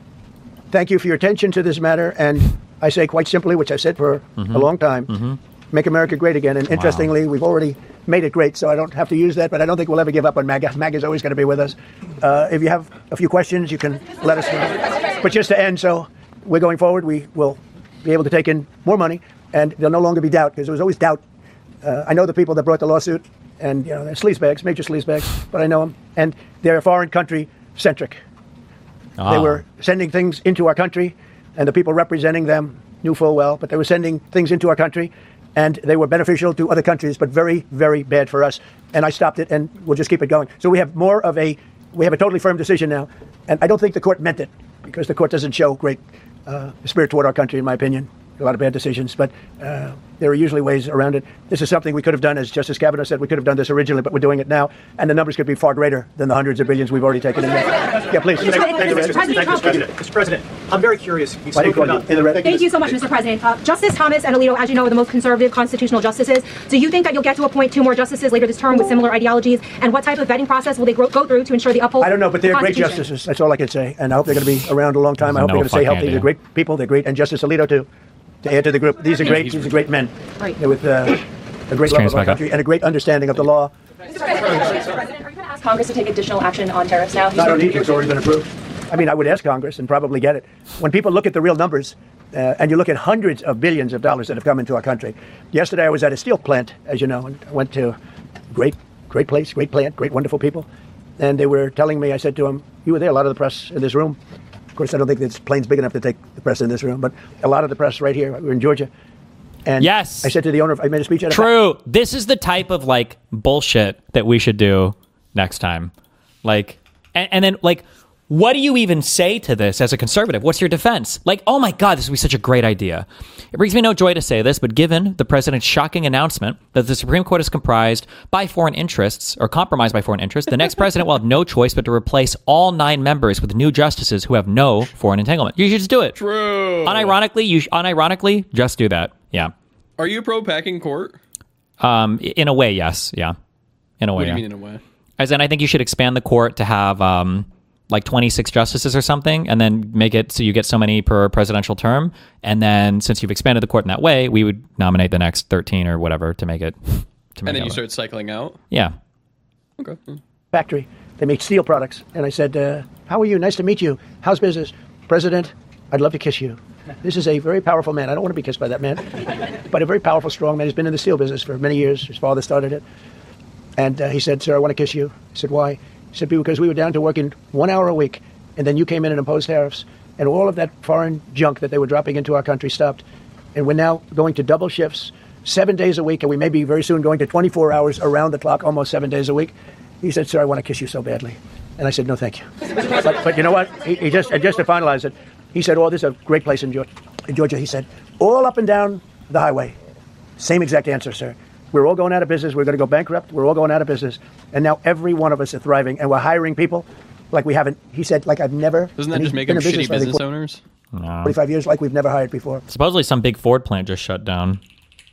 Thank you for your attention to this matter. And I say quite simply, which I've said for Mm-hmm. a long time, Mm-hmm. make America great again. And interestingly, we've already made it great, so I don't have to use that, but I don't think we'll ever give up on MAGA. MAGA is always going to be with us. Uh, if you have a few questions, you can let us know. But just to end, so we're going forward, we will be able to take in more money, and there'll no longer be doubt, because there was always doubt. Uh, I know the people that brought the lawsuit, and, you know, they're sleazebags, major sleazebags, but I know them, and they're foreign country centric. They Ah. were sending things into our country, and the people representing them knew full well, but they were sending things into our country, and they were beneficial to other countries, but very, very bad for us. And I stopped it, and we'll just keep it going. So we have more of a, we have a totally firm decision now, and I don't think the court meant it, because the court doesn't show great uh, spirit toward our country, in my opinion. A lot of bad decisions, but uh, there are usually ways around it. This is something we could have done, as Justice Kavanaugh said, we could have done this originally, but we're doing it now, and the numbers could be far greater than the hundreds of billions we've already taken in. Yeah, please. Thank you, Thank you, Mister Randy. President. Mister President, Mister President, I'm very curious. You've Why do you spoken call about you in the red? Thank you so much, Mister President. Uh, Justice Thomas and Alito, as you know, are the most conservative constitutional justices. Do you think that you'll get to appoint two more justices later this term with similar ideologies? And what type of vetting process will they go go through to ensure the uphold? I don't know, but they're the great Constitution? justices. That's all I can say. And I hope they're going to be around a long time. I hope No they're going to stay fucking healthy. idea. They're great people. They're great. And Justice Alito, too, to add to the group. These are great. These are great men. Right. They're with uh, a great love of our back up. country and a great understanding of the law. Mister President, Mister President, are you going to ask Congress to take additional action on tariffs now? I don't need to. It's already been approved. I mean, I would ask Congress and probably get it. When people look at the real numbers, uh, and you look at hundreds of billions of dollars that have come into our country. Yesterday, I was at a steel plant, as you know, and I went to a great, great place, great plant, great, wonderful people. And they were telling me, I said to them, you were there, a lot of the press in this room. Of course, I don't think this plane's big enough to take the press in this room, but a lot of the press right here. We're in Georgia. And Yes. I said to the owner, I made a speech at a True. This is the type of like bullshit that we should do next time. Like, and, and then like, what do you even say to this as a conservative? What's your defense? Like, oh my God, this would be such a great idea. It brings me no joy to say this, but given the president's shocking announcement that the Supreme Court is comprised by foreign interests or compromised by foreign interests, the next president will have no choice but to replace all nine members with new justices who have no foreign entanglement. You should just do it. True. Unironically, you sh- unironically just do that. Yeah. Are you pro packing court? Um, i- in a way, yes. Yeah. In a way. What do you yeah. mean in a way? As in, I think you should expand the court to have um, like twenty-six justices or something, and then make it so you get so many per presidential term. And then, since you've expanded the court in that way, we would nominate the next thirteen or whatever to make it. To make And then it you work. start cycling out? Yeah. Okay. factory. They make steel products. And I said, uh, how are you? Nice to meet you. How's business? President, I'd love to kiss you. This is a very powerful man. I don't want to be kissed by that man. But a very powerful, strong man. He's been in the steel business for many years. His father started it. And uh, he said, sir, I want to kiss you. I said, why? He said, because we were down to working one hour a week. And then you came in and imposed tariffs. And all of that foreign junk that they were dropping into our country stopped. And we're now going to double shifts, seven days a week. And we may be very soon going to twenty-four hours around the clock, almost seven days a week. He said, sir, I want to kiss you so badly. And I said, no, thank you. But, but you know what? He, he just, and just to finalize it, he said, oh, this is a great place in Georgia. In Georgia, he said, all up and down the highway. Same exact answer, sir. We're all going out of business. We're going to go bankrupt. We're all going out of business. And now every one of us are thriving. And we're hiring people like we haven't, he said, like I've never. Doesn't that and just he's make been them in shitty for, I think, business owners? No. forty-five years like we've never hired before. Supposedly some big Ford plant just shut down.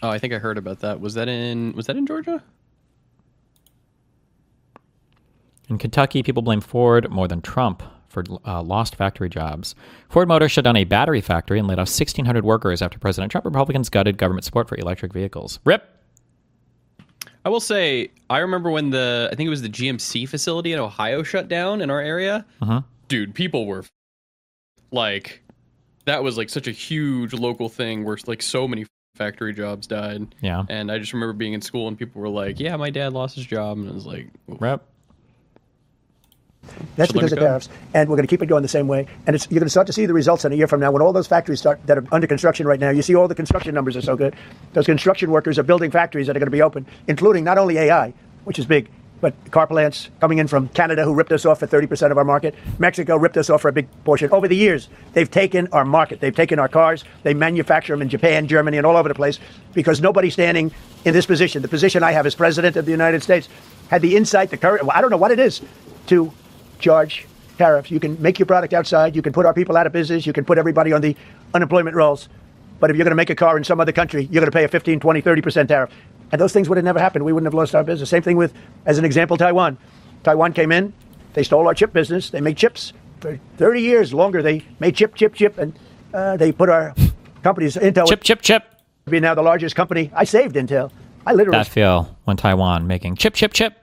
Oh, I think I heard about that. Was that in was that in Georgia? In Kentucky, people blame Ford more than Trump for uh, lost factory jobs. Ford Motor shut down a battery factory and laid off sixteen hundred workers after President Trump. Republicans gutted government support for electric vehicles. Rip! I will say, I remember when the, I think it was the G M C facility in Ohio shut down in our area. Uh-huh. Dude, people were like, that was like such a huge local thing where like so many factory jobs died. Yeah. And I just remember being in school and people were like, yeah, my dad lost his job. And I was like, Rip. That's Should let because it of go. tariffs, and we're going to keep it going the same way. And it's, you're going to start to see the results in a year from now when all those factories start that are under construction right now. You see all the construction numbers are so good. Those construction workers are building factories that are going to be open, including not only A I, which is big, but car plants coming in from Canada, who ripped us off for thirty percent of our market. Mexico ripped us off for a big portion. Over the years, they've taken our market. They've taken our cars. They manufacture them in Japan, Germany, and all over the place because nobody standing in this position, the position I have as president of the United States, had the insight, the courage, well, I don't know what it is, to charge tariffs. You can make your product outside. You can put our people out of business. You can put everybody on the unemployment rolls. But if you're going to make a car in some other country, you're going to pay a fifteen, twenty, thirty percent tariff. And those things would have never happened. We wouldn't have lost our business. Same thing with, as an example, Taiwan. Taiwan came in. They stole our chip business. They make chips for thirty years longer. They made chip, chip, chip. And uh, they put our companies, Intel, Chip, chip, chip. would be now the largest company. I saved Intel. I literally That feel when Taiwan making chip, chip, chip.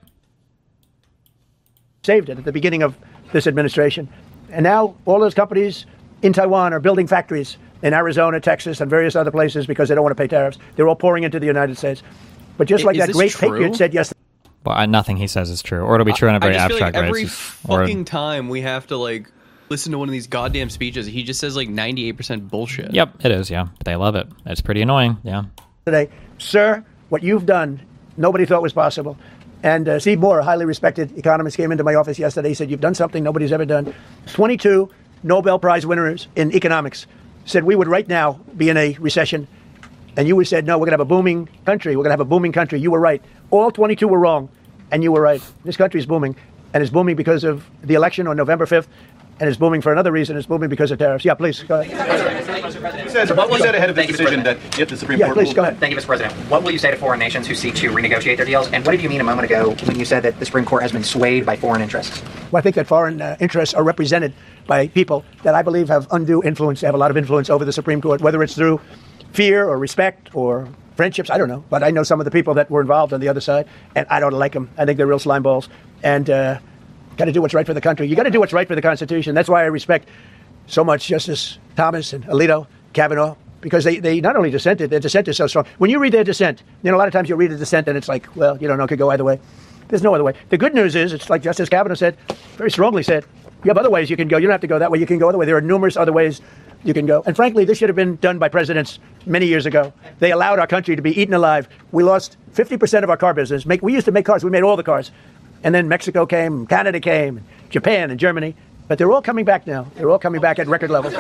saved it at the beginning of this administration. And now all those companies in Taiwan are building factories in Arizona, Texas, and various other places because they don't want to pay tariffs. They're all pouring into the United States. But just like Is that this great true? patriot said yesterday, Well, uh, nothing he says is true, or it'll be true in a very I just feel like abstract every way. Or- fucking time we have to like listen to one of these goddamn speeches, he just says like ninety-eight percent bullshit. Yep, it is, yeah. But they love it. It's pretty annoying, yeah. sir, what you've done, nobody thought was possible. And uh, Steve Moore, a highly respected economist, came into my office yesterday. He said, you've done something nobody's ever done. twenty-two Nobel Prize winners in economics said we would right now be in a recession. And you said, no, we're going to have a booming country. We're going to have a booming country. You were right. All twenty-two were wrong, and you were right. This country is booming, and it's booming because of the election on November fifth, and it's booming for another reason. It's booming because of tariffs. Yeah, please, go ahead. You said, what was said ahead of the decision that if the Supreme Yeah, Court please, ruled- go ahead. Thank you, Mister President. What will you say to foreign nations who seek to renegotiate their deals? And what did you mean a moment ago when you said that the Supreme Court has been swayed by foreign interests? Well, I think that foreign uh, interests are represented by people that I believe have undue influence. They have a lot of influence over the Supreme Court, whether it's through fear or respect or friendships. I don't know. But I know some of the people that were involved on the other side, and I don't like them. I think they're real slime balls. And uh, got to do what's right for the country. You got to do what's right for the Constitution. That's why I respect so much Justice Thomas and Alito, Kavanaugh, because they, they not only dissented, their dissent is so strong. When you read their dissent, you know, a lot of times you'll read a dissent and it's like, well, you don't know, it could go either way. There's no other way. The good news is, it's like Justice Kavanaugh said, very strongly said, you have other ways you can go. You don't have to go that way. You can go other way. There are numerous other ways you can go. And frankly, this should have been done by presidents many years ago. They allowed our country to be eaten alive. We lost fifty percent of our car business. Make, we used to make cars. We made all the cars. And then Mexico came, Canada came, Japan and Germany. But they're all coming back now. They're all coming back at record levels.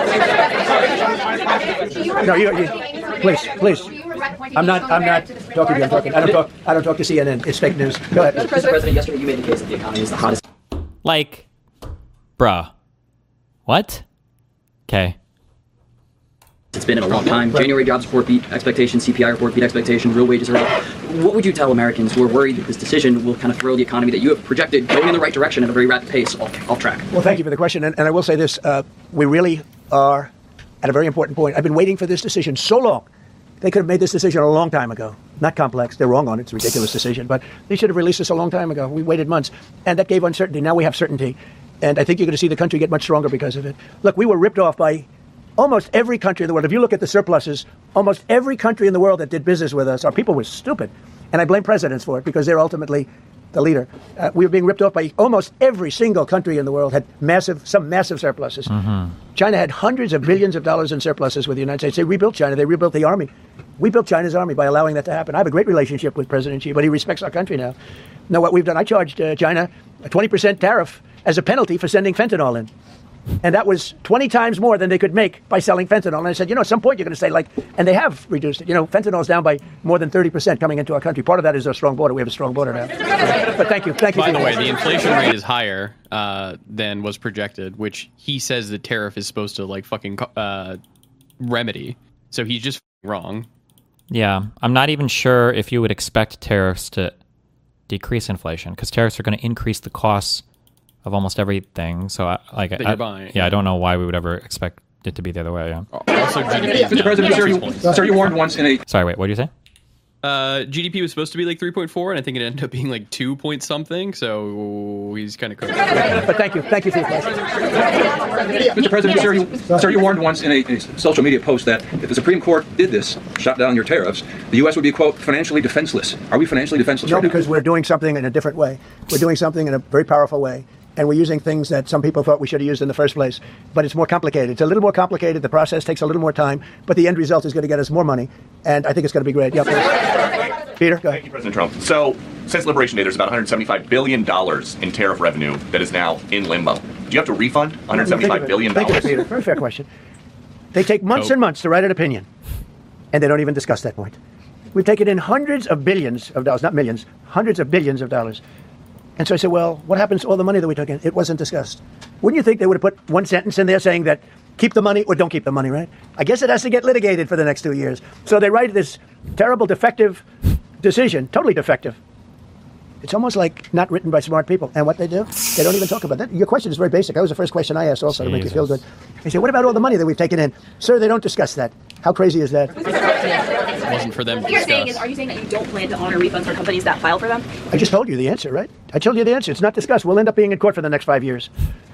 No, you, you please, please. I'm not. I'm not talking to you. I'm talking. I don't talk. I don't talk to C N N. It's fake news. Go ahead. Mister President, yesterday you made the case that the economy is the hottest. Like, bruh. What? Okay. It's been in a long time. January jobs report beat expectations, C P I report beat expectations, real wages are up. What would you tell Americans who are worried that this decision will kind of throw the economy that you have projected going in the right direction at a very rapid pace off, off track? Well, thank you for the question. And, and I will say this. Uh, we really are at a very important point. I've been waiting for this decision so long. They could have made this decision a long time ago. Not complex. They're wrong on it. It's a ridiculous decision. But they should have released this a long time ago. We waited months. And that gave uncertainty. Now we have certainty. And I think you're going to see the country get much stronger because of it. Look, we were ripped off by almost every country in the world. If you look at the surpluses, almost every country in the world that did business with us, our people were stupid. And I blame presidents for it because they're ultimately the leader. Uh, we were being ripped off by almost every single country in the world had massive, some massive surpluses. Mm-hmm. China had hundreds of billions of dollars in surpluses with the United States. They rebuilt China. They rebuilt the army. We built China's army by allowing that to happen. I have a great relationship with President Xi, but he respects our country now. Now, what we've done, I charged uh, China a twenty percent tariff as a penalty for sending fentanyl in. And that was twenty times more than they could make by selling fentanyl. And I said, you know, at some point you're going to say, like, and they have reduced it. You know, fentanyl is down by more than thirty percent coming into our country. Part of that is our strong border. We have a strong border now. But thank you. Thank you. By for the your way, question. the inflation rate is higher uh, than was projected, which he says the tariff is supposed to like fucking uh, remedy. So he's just wrong. Yeah, I'm not even sure if you would expect tariffs to decrease inflation, because tariffs are going to increase the costs of almost everything. So, I, like, That I, you're buying. yeah, I don't know why we would ever expect it to be the other way. Yeah. Also, G D P. Mister President, sir, you, sir, you warned once in a Sorry, wait, what did you say? Uh, G D P was supposed to be like three point four, and I think it ended up being like two point something. So he's kind of cooking. But thank you. Thank you for your question. Mister President, sir, you, sir, you warned once in a, a social media post that if the Supreme Court did this, shut down your tariffs, the U S would be, quote, financially defenseless. Are we financially defenseless No, right now? because we're doing something in a different way. We're doing something in a very powerful way. And we're using things that some people thought we should have used in the first place. But it's more complicated. It's a little more complicated. The process takes a little more time. But the end result is going to get us more money. And I think it's going to be great. Yeah, please. Peter, go Thank you, ahead. President Trump. So, since Liberation Day, there's about one hundred seventy-five billion dollars in tariff revenue that is now in limbo. Do you have to refund one hundred seventy-five billion dollars? Thank you, Peter. Very fair question. They take months Nope. and months to write an opinion. And they don't even discuss that point. We've taken in hundreds of billions of dollars, not millions, hundreds of billions of dollars. And so I said, well, what happens to all the money that we took in? It wasn't discussed. Wouldn't you think they would have put one sentence in there saying that keep the money or don't keep the money, right? I guess it has to get litigated for the next two years. So they write this terrible, defective decision, totally defective. It's almost like not written by smart people. And what they do, they don't even talk about that. Your question is very basic. That was the first question I asked also to make you feel good. They say, what about all the money that we've taken in? Sir, they don't discuss that. How crazy is that? It wasn't for them to What you're saying is, discuss. are you saying that you don't plan to honor refunds for companies that file for them? I just told you the answer, right? I told you the answer. It's not discussed. We'll end up being in court for the next five years.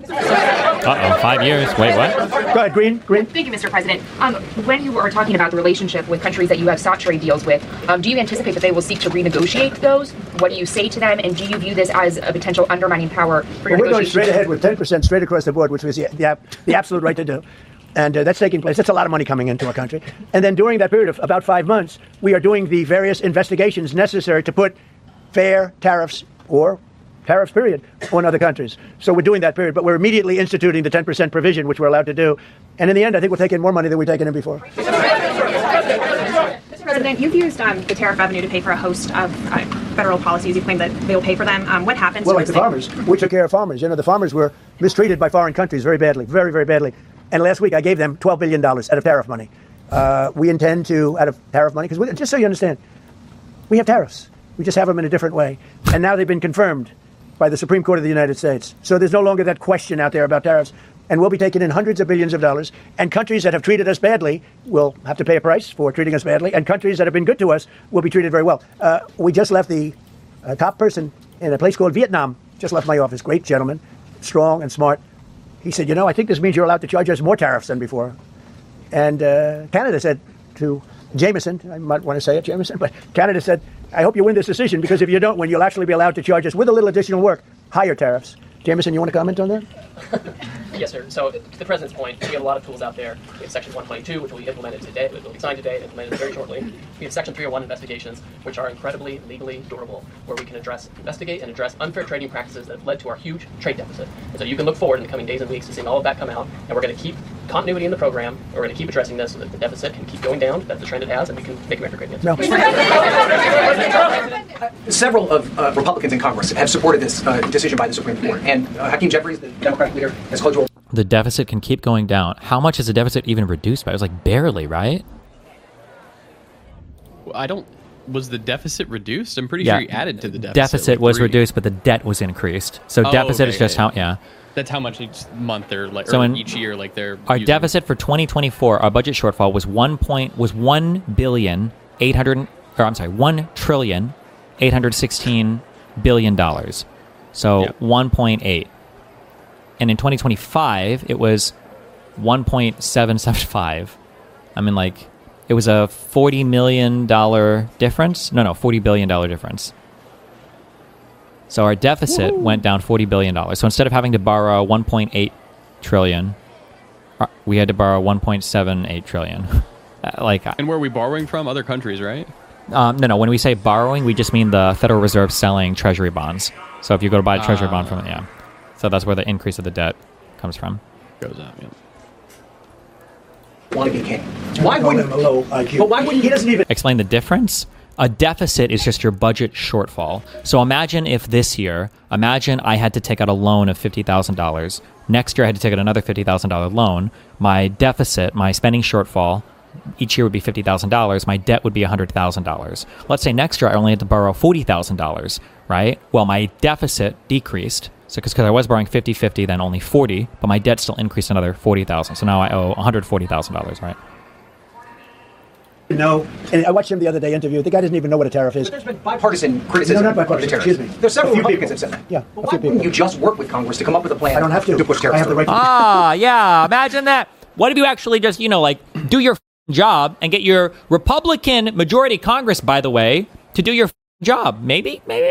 Uh-oh, five years. Wait, what? Go ahead, Green. Green. Thank you, Mister President. Um, when you are talking about the relationship with countries that you have sought trade deals with, um, do you anticipate that they will seek to renegotiate those? What do you say to them? And do you view this as a potential undermining power for your Well, we're going negotiations? straight ahead with ten percent straight across the board, which was the, the, the absolute right to do. And uh, that's taking place. That's a lot of money coming into our country. And then during that period of about five months, we are doing the various investigations necessary to put fair tariffs or tariffs, period, on other countries. So we're doing that period, but we're immediately instituting the ten percent provision, which we're allowed to do. And in the end, I think we're taking more money than we've taken in before. Mister President, you've used um, the tariff revenue to pay for a host of uh, federal policies. You claim that they will pay for them. Um, what happens? Well, to like the those farmers. We took care of farmers. You know, the farmers were mistreated by foreign countries very badly, very, very badly. And last week I gave them twelve billion dollars out of tariff money. Uh, we intend to, out of tariff money, because just so you understand, we have tariffs. We just have them in a different way. And now they've been confirmed by the Supreme Court of the United States. So there's no longer that question out there about tariffs. And we'll be taking in hundreds of billions of dollars. And countries that have treated us badly will have to pay a price for treating us badly. And countries that have been good to us will be treated very well. Uh, we just left the uh, top person in a place called Vietnam, just left my office. Great gentleman, strong and smart. He said, you know, I think this means you're allowed to charge us more tariffs than before. And uh, Canada said to Jameson, I might want to say it, Jameson, but Canada said, I hope you win this decision, because if you don't win, you'll actually be allowed to charge us with a little additional work, higher tariffs. Jameson, you want to comment on that? Yes, sir. So, to the President's point, we have a lot of tools out there. We have Section one twenty-two, which will be implemented today, which will be signed today, implemented very shortly. We have Section three oh one investigations, which are incredibly legally durable, where we can address, investigate, and address unfair trading practices that have led to our huge trade deficit. And so you can look forward in the coming days and weeks to seeing all of that come out, and we're going to keep continuity in the program. We're going to keep addressing this so that the deficit can keep going down. That's the trend it has, and we can make America great again. No. Several of uh, Republicans in Congress have supported this uh, decision by the Supreme Court. And uh, Hakeem Jeffries, the Democratic leader, has called you a The deficit can keep going down. How much is the deficit even reduced by? It was like barely, right? I don't. Was the deficit reduced? I'm pretty Yeah. sure he added to the deficit. Deficit like was three- reduced, but the debt was increased. So Oh, deficit okay, is just yeah, how, yeah. That's how much each month they're like, So or in- each year, like they're. Our using. deficit for twenty twenty-four, our budget shortfall was one point was one billion eight hundred, or I'm sorry, one trillion eight hundred sixteen billion dollars. So Yeah. one point eight, and in twenty twenty-five it was one point seven seven five. I mean, like, it was a forty million dollar difference. No, no, forty billion dollar difference. So our deficit Woo. went down forty billion dollars. So instead of having to borrow one point eight trillion, uh, we had to borrow one point seven eight trillion. Uh, like, And where are we borrowing from? Other countries, right? um, no, no. When we say borrowing, we just mean the Federal Reserve selling Treasury bonds. So if you go to buy a Treasury Ah. bond from it, yeah. So that's where the increase of the debt comes from. Goes up. Yeah. want to be king. Why wouldn't? low I Q. But why wouldn't he doesn't even Explain the difference. A deficit is just your budget shortfall. So imagine if this year, imagine I had to take out a loan of fifty thousand dollars. Next year I had to take out another fifty thousand dollars loan. My deficit, my spending shortfall each year would be fifty thousand dollars. My debt would be one hundred thousand dollars. Let's say next year I only had to borrow forty thousand dollars, right? Well, my deficit decreased. So because I was borrowing fifty-fifty, then only forty, but my debt still increased another forty thousand dollars. So now I owe one hundred forty thousand dollars, right? No, and I watched him the other day interview. The guy doesn't even know what a tariff is. But there's been bipartisan criticism. No, not bipartisan. Of the Excuse me. There's several A few Republicans people. that said that. Yeah, Well, a why few people. wouldn't you just work with Congress to come up with a plan? I don't have to. to push tariffs. I have the right to. Ah, yeah. Imagine that. What if you actually just, you know, like do your job and get your Republican majority Congress, by the way, to do your job? Maybe, maybe.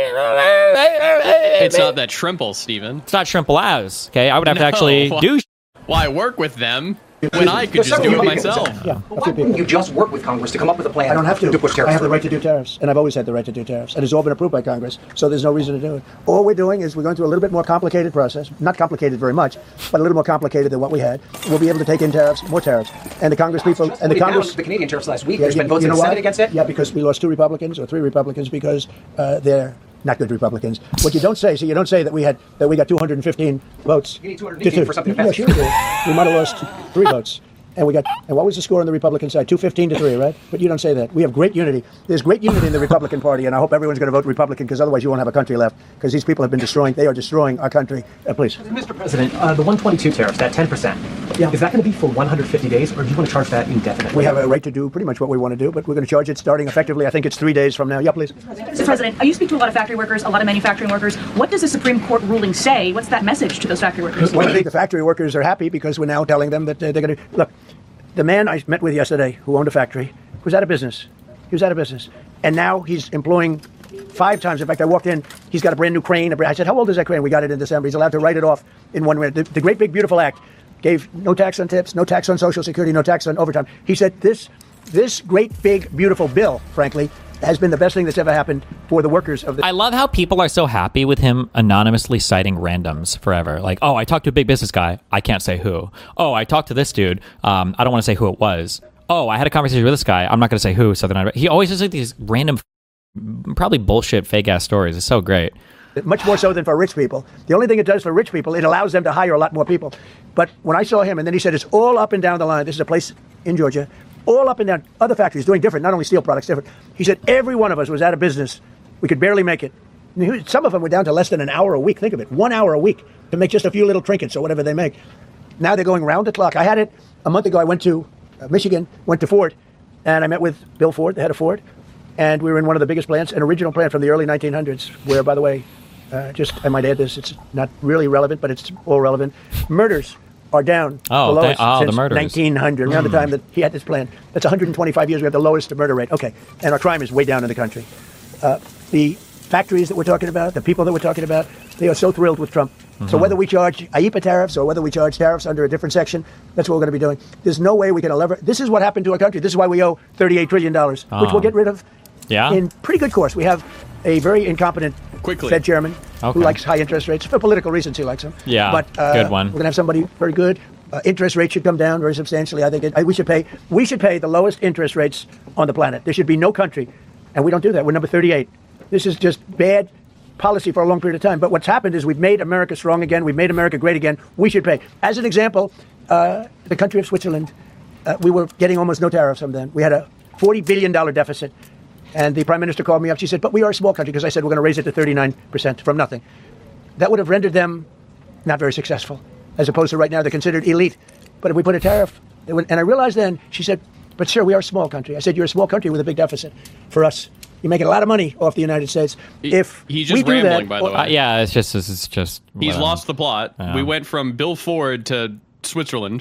It's not that shrimple, Stephen. It's not shrimple as. Okay, I would have No, to actually why- do. Why work with them when I could There's just several do it Republicans that myself? said that. Yeah, why wouldn't you just work with Congress to come up with a plan? I don't have to. to push tariffs. I have the through? right to do tariffs, and I've always had the right to do tariffs, and it's all been approved by Congress, so there's no reason to do it. All we're doing is we're going through a little bit more complicated process, not complicated very much, but a little more complicated than what we had. We'll be able to take in tariffs, more tariffs, and the Congress people and the Well, Congress. down the Canadian tariffs last week. Yeah, There's you- been votes you in know the why? Senate against it. Yeah, because we lost two Republicans or three Republicans because uh, they're not good Republicans. What you don't say, so you don't say that we had that we got two hundred fifteen votes. You need two hundred eighteen for something to Yeah, pass. sure we do. We might have lost three votes. And we got, and what was the score on the Republican side? two fifteen to three, right? But you don't say that. We have great unity. There's great unity in the Republican Party, and I hope everyone's going to vote Republican because otherwise you won't have a country left. Because these people have been destroying, they are destroying our country. Uh, please. Mister President, uh, the one twenty-two tariffs, that ten percent, Yeah. is that going to be for one hundred fifty days, or do you want to charge that indefinitely? We have a right to do pretty much what we want to do, but we're going to charge it starting effectively. I think it's three days from now. Yeah, please. Mister President, you speak to a lot of factory workers, a lot of manufacturing workers. What does the Supreme Court ruling say? What's that message to those factory workers? Well, I think the factory workers are happy because we're now telling them that uh, they're going to look. The man I met with yesterday, who owned a factory, was out of business. He was out of business, and now he's employing five times. In fact, I walked in. He's got a brand new crane. A brand, I said, "How old is that crane?" We got it in December. He's allowed to write it off in one minute. The, the Great Big Beautiful Act gave no tax on tips, no tax on Social Security, no tax on overtime. He said this, this great big beautiful bill, frankly, has been the best thing that's ever happened for the workers of the. I love how people are so happy with him anonymously citing randoms forever. Like, oh, I talked to a big business guy. I can't say who. Oh, I talked to this dude. Um, I don't want to say who it was. Oh, I had a conversation with this guy. I'm not going to say who. So then I, he always has like these random, probably bullshit, fake ass stories. It's so great. Much more so than for rich people. The only thing it does for rich people, it allows them to hire a lot more people. But when I saw him, and then he said it's all up and down the line. This is a place in Georgia, all up and down. Other factories doing different, not only steel products, different. He said every one of us was out of business. We could barely make it. Some of them were down to less than an hour a week. Think of it, one hour a week to make just a few little trinkets or whatever they make. Now they're going round the clock. I had it a month ago. I went to uh, Michigan, went to Ford, and I met with Bill Ford, the head of Ford, and we were in one of the biggest plants, an original plant from the early nineteen hundreds, where, by the way, uh, just I might add this, it's not really relevant, but it's all relevant. Murders are down Oh, the lowest they- oh, the since murders. nineteen hundred, around the time that he had this plan. That's one hundred twenty-five years. We have the lowest murder rate. Okay, and our crime is way down in the country. Uh, the factories that we're talking about, the people that we're talking about, they are so thrilled with Trump. So Mm-hmm. whether we charge I E P A tariffs or whether we charge tariffs under a different section, that's what we're going to be doing. There's no way we can lever. This is what happened to our country. This is why we owe thirty-eight trillion dollars, which Oh. we'll get rid of Yeah. in pretty good course. We have a very incompetent Quickly. Fed chairman Okay. who likes high interest rates. For political reasons, he likes them. Yeah, but, uh, good one. We're going to have somebody very good. Uh, interest rates should come down very substantially. I think it, I, we should pay. We should pay the lowest interest rates on the planet. There should be no country, and we don't do that. We're number thirty-eight. This is just bad policy for a long period of time. But what's happened is we've made America strong again. We've made America great again. We should pay. As an example, uh, the country of Switzerland, uh, we were getting almost no tariffs from them. We had a forty billion dollars deficit. And the prime minister called me up. She said, but we are a small country, because I said we're going to raise it to thirty-nine percent from nothing. That would have rendered them not very successful, as opposed to right now they're considered elite. But if we put a tariff, they would, and I realized then, she said, but sir, we are a small country. I said, you're a small country with a big deficit. For us, you're making a lot of money off the United States. If He's we just do rambling, that, by the way. Uh, yeah, it's just it's it's just. He's whatever. lost the plot. Yeah. We went from Bill Ford to Switzerland.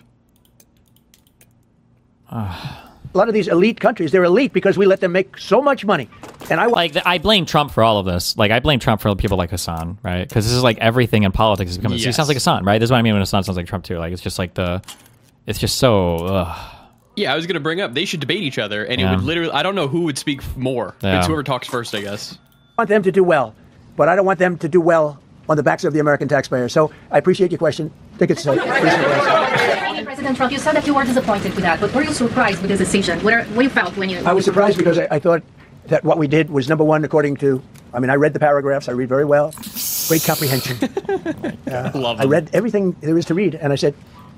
a lot of these elite countries, they're elite because we let them make so much money. And I like I blame Trump for all of this. Like I blame Trump for people like Hassan, right? Because this is like everything in politics is becoming. He Yes. sounds like Hassan, right? This is what I mean when Hassan sounds like Trump too. Like it's just like the, it's just so. Ugh. Yeah, I was going to bring up they should debate each other, and Yeah. it would literally. I don't know who would speak more. Yeah. It's whoever talks first, I guess. I want them to do well, but I don't want them to do well on the backs of the American taxpayer. So I appreciate your question. I think it's a reasonable answer. President Trump, you said that you were disappointed with that, but were you surprised with this decision? What, are, what you felt when you... I was surprised because I, I thought that what we did was, number one, according to, I mean, I read the paragraphs. I read very well. Great comprehension. Uh, Love I read everything there is to read. And I said,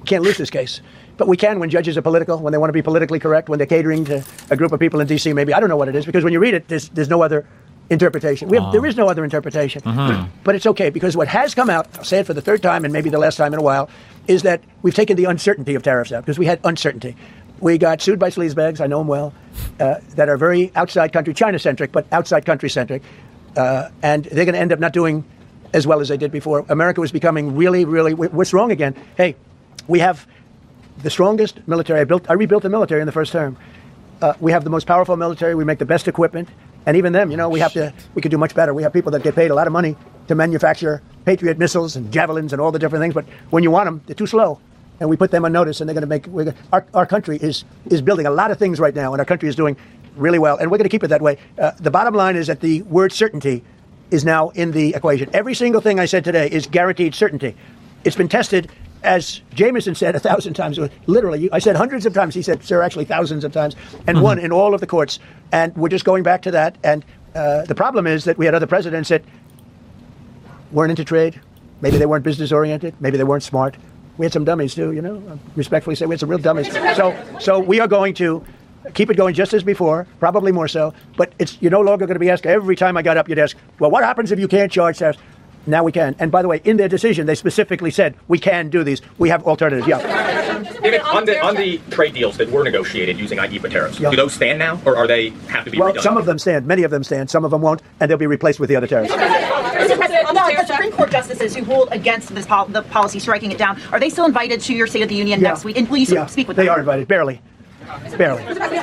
can't lose this case. But we can when judges are political, when they want to be politically correct, when they're catering to a group of people in D C maybe. I don't know what it is, because when you read it, there's, there's no other interpretation. We have, Oh. There is no other interpretation. Mhm. But it's okay, because what has come out, I'll say it for the third time and maybe the last time in a while, is that we've taken the uncertainty of tariffs out, because we had uncertainty. We got sued by sleazebags, I know them well, uh, that are very outside country, China-centric, but outside country-centric. Uh, and they're going to end up not doing as well as they did before. America was becoming really, really, what's wrong again? Hey, we have the strongest military. I built, I rebuilt the military in the first term. Uh, we have the most powerful military. We make the best equipment, and even them, you know, we have to. We could do much better. We have people that get paid a lot of money to manufacture Patriot missiles and javelins and all the different things. But when you want them, they're too slow, and we put them on notice, and they're going to make. We're gonna, our our country is is building a lot of things right now, and our country is doing really well, and we're going to keep it that way. Uh, the bottom line is that the word certainty is now in the equation. Every single thing I said today is guaranteed certainty. It's been tested. As Jameson said a thousand times, literally, I said hundreds of times. He said, sir, actually thousands of times, and Mhm. won in all of the courts. And we're just going back to that. And uh, the problem is that we had other presidents that weren't into trade. Maybe they weren't business oriented. Maybe they weren't smart. We had some dummies too, you know. I respectfully say we had some real dummies. So, so we are going to keep it going just as before, probably more so. But it's you're no longer going to be asked every time I got up. You'd ask, well, what happens if you can't charge tariffs? Now we can. And by the way, in their decision, they specifically said we can do these. We have alternatives. Yeah. David, on the on the trade deals that were negotiated using I E P A tariffs, Yeah. do those stand now, or are they have to be Well, redone? some of them stand. Many of them stand. Some of them won't, and they'll be replaced with the other tariffs. Mister President, on the, the Supreme Court justices who ruled against this pol- the policy, striking it down, are they still invited to your State of the Union Yeah. next week? And will you Yeah, speak with they them? are invited, barely. Barely.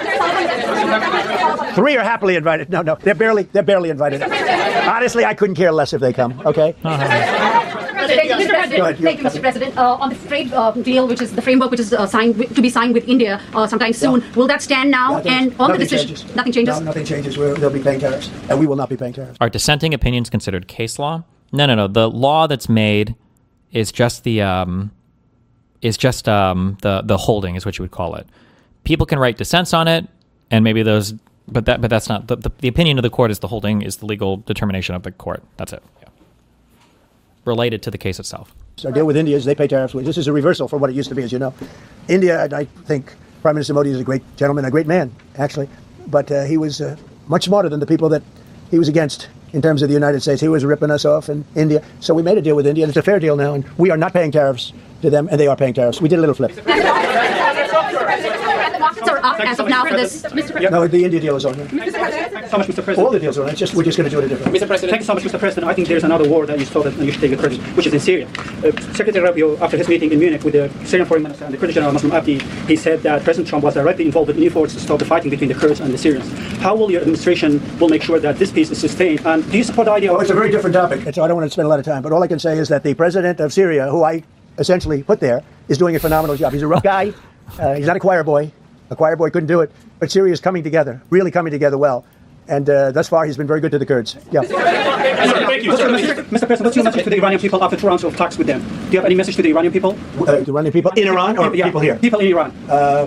Three are happily invited. No, no, they're barely, they're barely invited. Honestly, I couldn't care less if they come. Okay. Thank you, Mister President. Go ahead, you- Thank you, Mister President. Uh, on the trade uh, deal, which is the framework which is uh, signed with, to be signed with India uh, sometime soon, will that stand now? Nothing- and on the nothing decision, changes. nothing changes. No, nothing changes. We're, they'll be paying tariffs, and we will not be paying tariffs. Are dissenting opinions considered case law? No, no, no. The law that's made is just the um, is just um, the the holding is what you would call it. People can write dissents on it, and maybe those, but that but that's not the, the the opinion of the court is the holding is the legal determination of the court. That's it. Yeah. Related to the case itself. So our deal with India is they pay tariffs. This is a reversal from what it used to be, as you know. India, and I think Prime Minister Modi is a great gentleman, a great man, actually. But uh, he was uh, much smarter than the people that he was against in terms of the United States. He was ripping us off in India. So we made a deal with India, and it's a fair deal now. And we are not paying tariffs to them, and they are paying tariffs. We did a little flip. The markets are up as of now for this. Mister President. No, the India deal is on. So much, Mister President. All the deals are on. It's just, we're just going to do it a different way. Mister President, thank you so much, Mister President. I think there's another war that you saw that you should take the credit, which is in Syria. Uh, Secretary Rubio, after his meeting in Munich with the Syrian Foreign Minister and the Kurdish General Muslim Abdi, he said that President Trump was directly involved in efforts to stop the fighting between the Kurds and the Syrians. How will your administration will make sure that this peace is sustained? And do you support the idea? Well, of it's a very different topic, and so I don't want to spend a lot of time. But all I can say is that the president of Syria, who I essentially put there, is doing a phenomenal job. He's a rough guy. Uh, he's not a choir boy. A choir boy couldn't do it. But Syria is coming together, really coming together well. And uh, thus far, he's been very good to the Kurds. Yeah. Thank you, Mister Mister President, what's your message to the Iranian people after two rounds of talks with them? Do you have any message to the Iranian people? Uh, the Iranian people in Iran or Yeah, people here? People in Iran. Uh,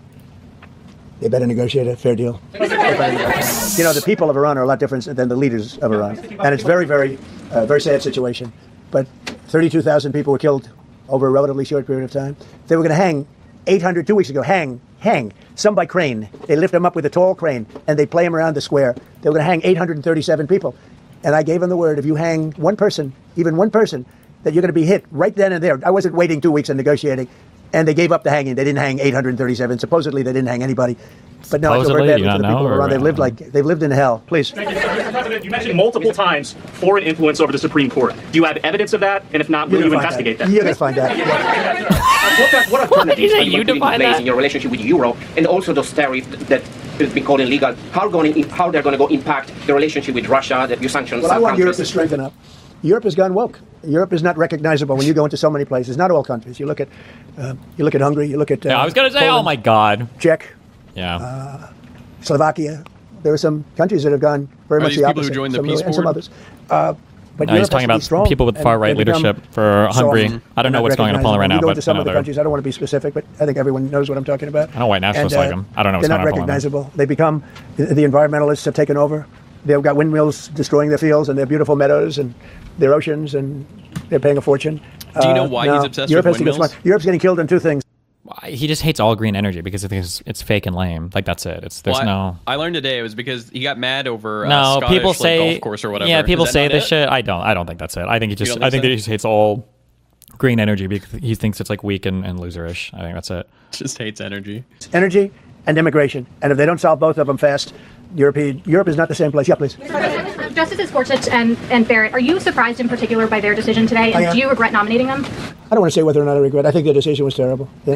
they better negotiate a fair deal. You know, the people of Iran are a lot different than the leaders of Iran. And it's very, very, uh, very sad situation. But thirty-two thousand people were killed over a relatively short period of time. They were going to hang eight hundred, two weeks ago, hang, hang, some by crane. They lift them up with a tall crane, and they play them around the square. They were going to hang eight hundred thirty-seven people. And I gave them the word, if you hang one person, even one person, that you're going to be hit right then and there. I wasn't waiting two weeks and negotiating. And they gave up the hanging. They didn't hang eight hundred thirty-seven. Supposedly, they didn't hang anybody. But no, I feel very Supposedly? badly You for don't the people know, of Iran. or- They've lived like they've lived in hell. Please. Thank you, Mister President. You mentioned multiple times foreign influence over the Supreme Court. Do you have evidence of that? And if not, will You're you gonna find investigate that. that? You're going to find out. What, what alternatives are you you going to be in define place that? in your relationship with Europe, and also those tariffs that has been called illegal? How going to, how they're going to go impact the relationship with Russia that you sanctioned Well, I some want Europe to countries? strengthen up. Europe has gone woke. Europe is not recognizable when you go into so many places. Not all countries. You look at, uh, you look at Hungary. You look at. Uh, Yeah, I was gonna say, Poland, oh my God. Czech, Yeah. uh, Slovakia. There are some countries that have gone very Are much these the people who opposite. joined the some, peace and some board? others. Uh, but No, Europe he's talking has to be about strong, people with and far-right they become leadership for soft Hungary. and I don't know not what's going on in Poland right recognizable. now, You go but into some another- other countries. I don't want to be specific, but I think everyone knows what I'm talking about. I know white nationalists And, uh, like 'em. I don't know what's They're going not on in Poland. recognizable. They become the, the environmentalists have taken over. They've got windmills destroying their fields and their beautiful meadows and their oceans, and They're paying a fortune. Do you know Uh, why no, he's obsessed Europe with has to get windmills? smart. Europe's getting killed in two things. He just hates all green energy because he thinks it's fake and lame. Like that's it. It's there's Well, I- no. I learned today it was because he got mad over uh, No, Scottish, people like, say golf course or whatever. Yeah, people Is that say not this it? shit. I don't. I don't think that's it. I think he just. don't I think think that so? he just hates all green energy because he thinks it's like weak and, and loserish. I think that's it. Just hates energy. Energy and immigration. And if they don't solve both of them fast, European Europe is not the same place. Yeah, please. Justices Gorsuch and, and Barrett, are you surprised in particular by their decision today? I And am. do you regret nominating them? I don't want to say whether or not I regret. I think their decision was terrible. Yeah.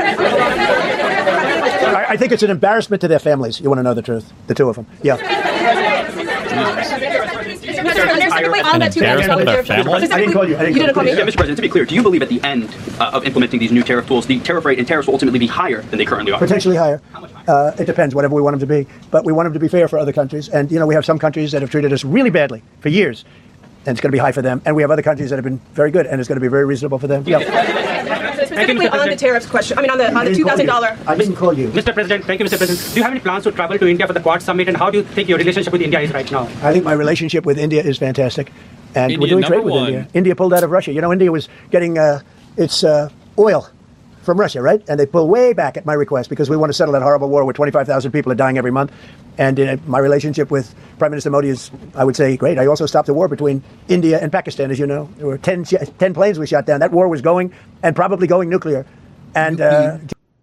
I, I think it's an embarrassment to their families. You want to know the truth? The two of them. Yeah. Specifically on that two embarrassment to their families? I didn't call you. I didn't You didn't call me. Yeah, Mister President, to be clear, do you believe at the end uh, of implementing these new tariff tools, the tariff rate and tariffs will ultimately be higher than they currently are? Potentially higher. Uh, it depends, whatever we want them to be. But we want them to be fair for other countries. And, you know, we have some countries that have treated us really badly for years. And it's going to be high for them. And we have other countries that have been very good. And it's going to be very reasonable for them. Yeah. Specifically on the tariffs question, I mean on the on the two thousand dollar. I didn't call you. Mister President, thank you, Mister President. Do you have any plans to travel to India for the Quad Summit, and how do you think your relationship with India is right now? I think my relationship with India is fantastic. And India we're doing number trade with one. India. India pulled out of Russia. You know, India was getting uh, its uh, oil from Russia, right? And they pulled way back at my request because we want to settle that horrible war where twenty-five thousand people are dying every month. And uh, my relationship with Prime Minister Modi is, I would say, great. I also stopped the war between India and Pakistan, as you know. There were ten, sh- ten planes we shot down. That war was going and probably going nuclear. And uh,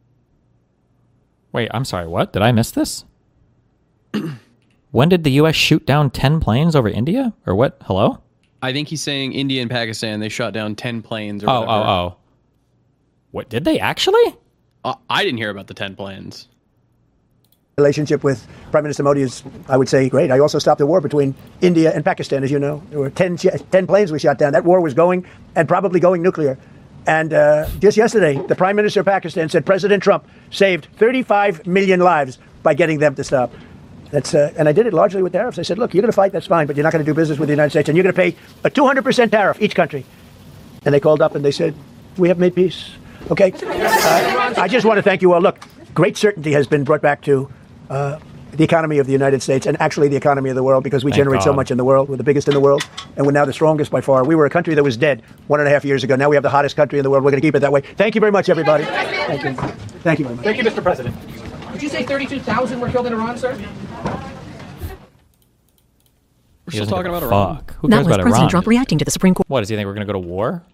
Wait, I'm sorry. What? Did I miss this? When did the U S shoot down ten planes over India? Or what? Hello? I think he's saying India and Pakistan, they shot down ten planes or Oh, whatever. oh, oh. What, did they actually? Uh, I didn't hear about the ten planes. relationship with Prime Minister Modi is, I would say, great. I also stopped the war between India and Pakistan, as you know. There were ten, sh- ten planes we shot down. That war was going and probably going nuclear. And uh, just yesterday, the Prime Minister of Pakistan said President Trump saved thirty-five million lives by getting them to stop. That's uh, and I did it largely with tariffs. I said, look, you're going to fight, that's fine, but you're not going to do business with the United States, and you're going to pay a two hundred percent tariff, each country. And they called up and they said, we have made peace. Okay? Uh, I just want to thank you all. Look, great certainty has been brought back to uh, the economy of the United States and actually the economy of the world because we Thank generate so God. much in the world. We're the biggest in the world, and we're now the strongest by far. We were a country that was dead one and a half years ago. Now we have the hottest country in the world. We're going to keep it that way. Thank you very much, everybody. Thank you. Thank you very much. Thank you, Mister President. Did you say thirty-two thousand were killed in Iran, sir? We're still talking about Iran. Fuck. Who cares about Iran? Trump reacting to the Supreme Court. What, does he think we're going to go to war?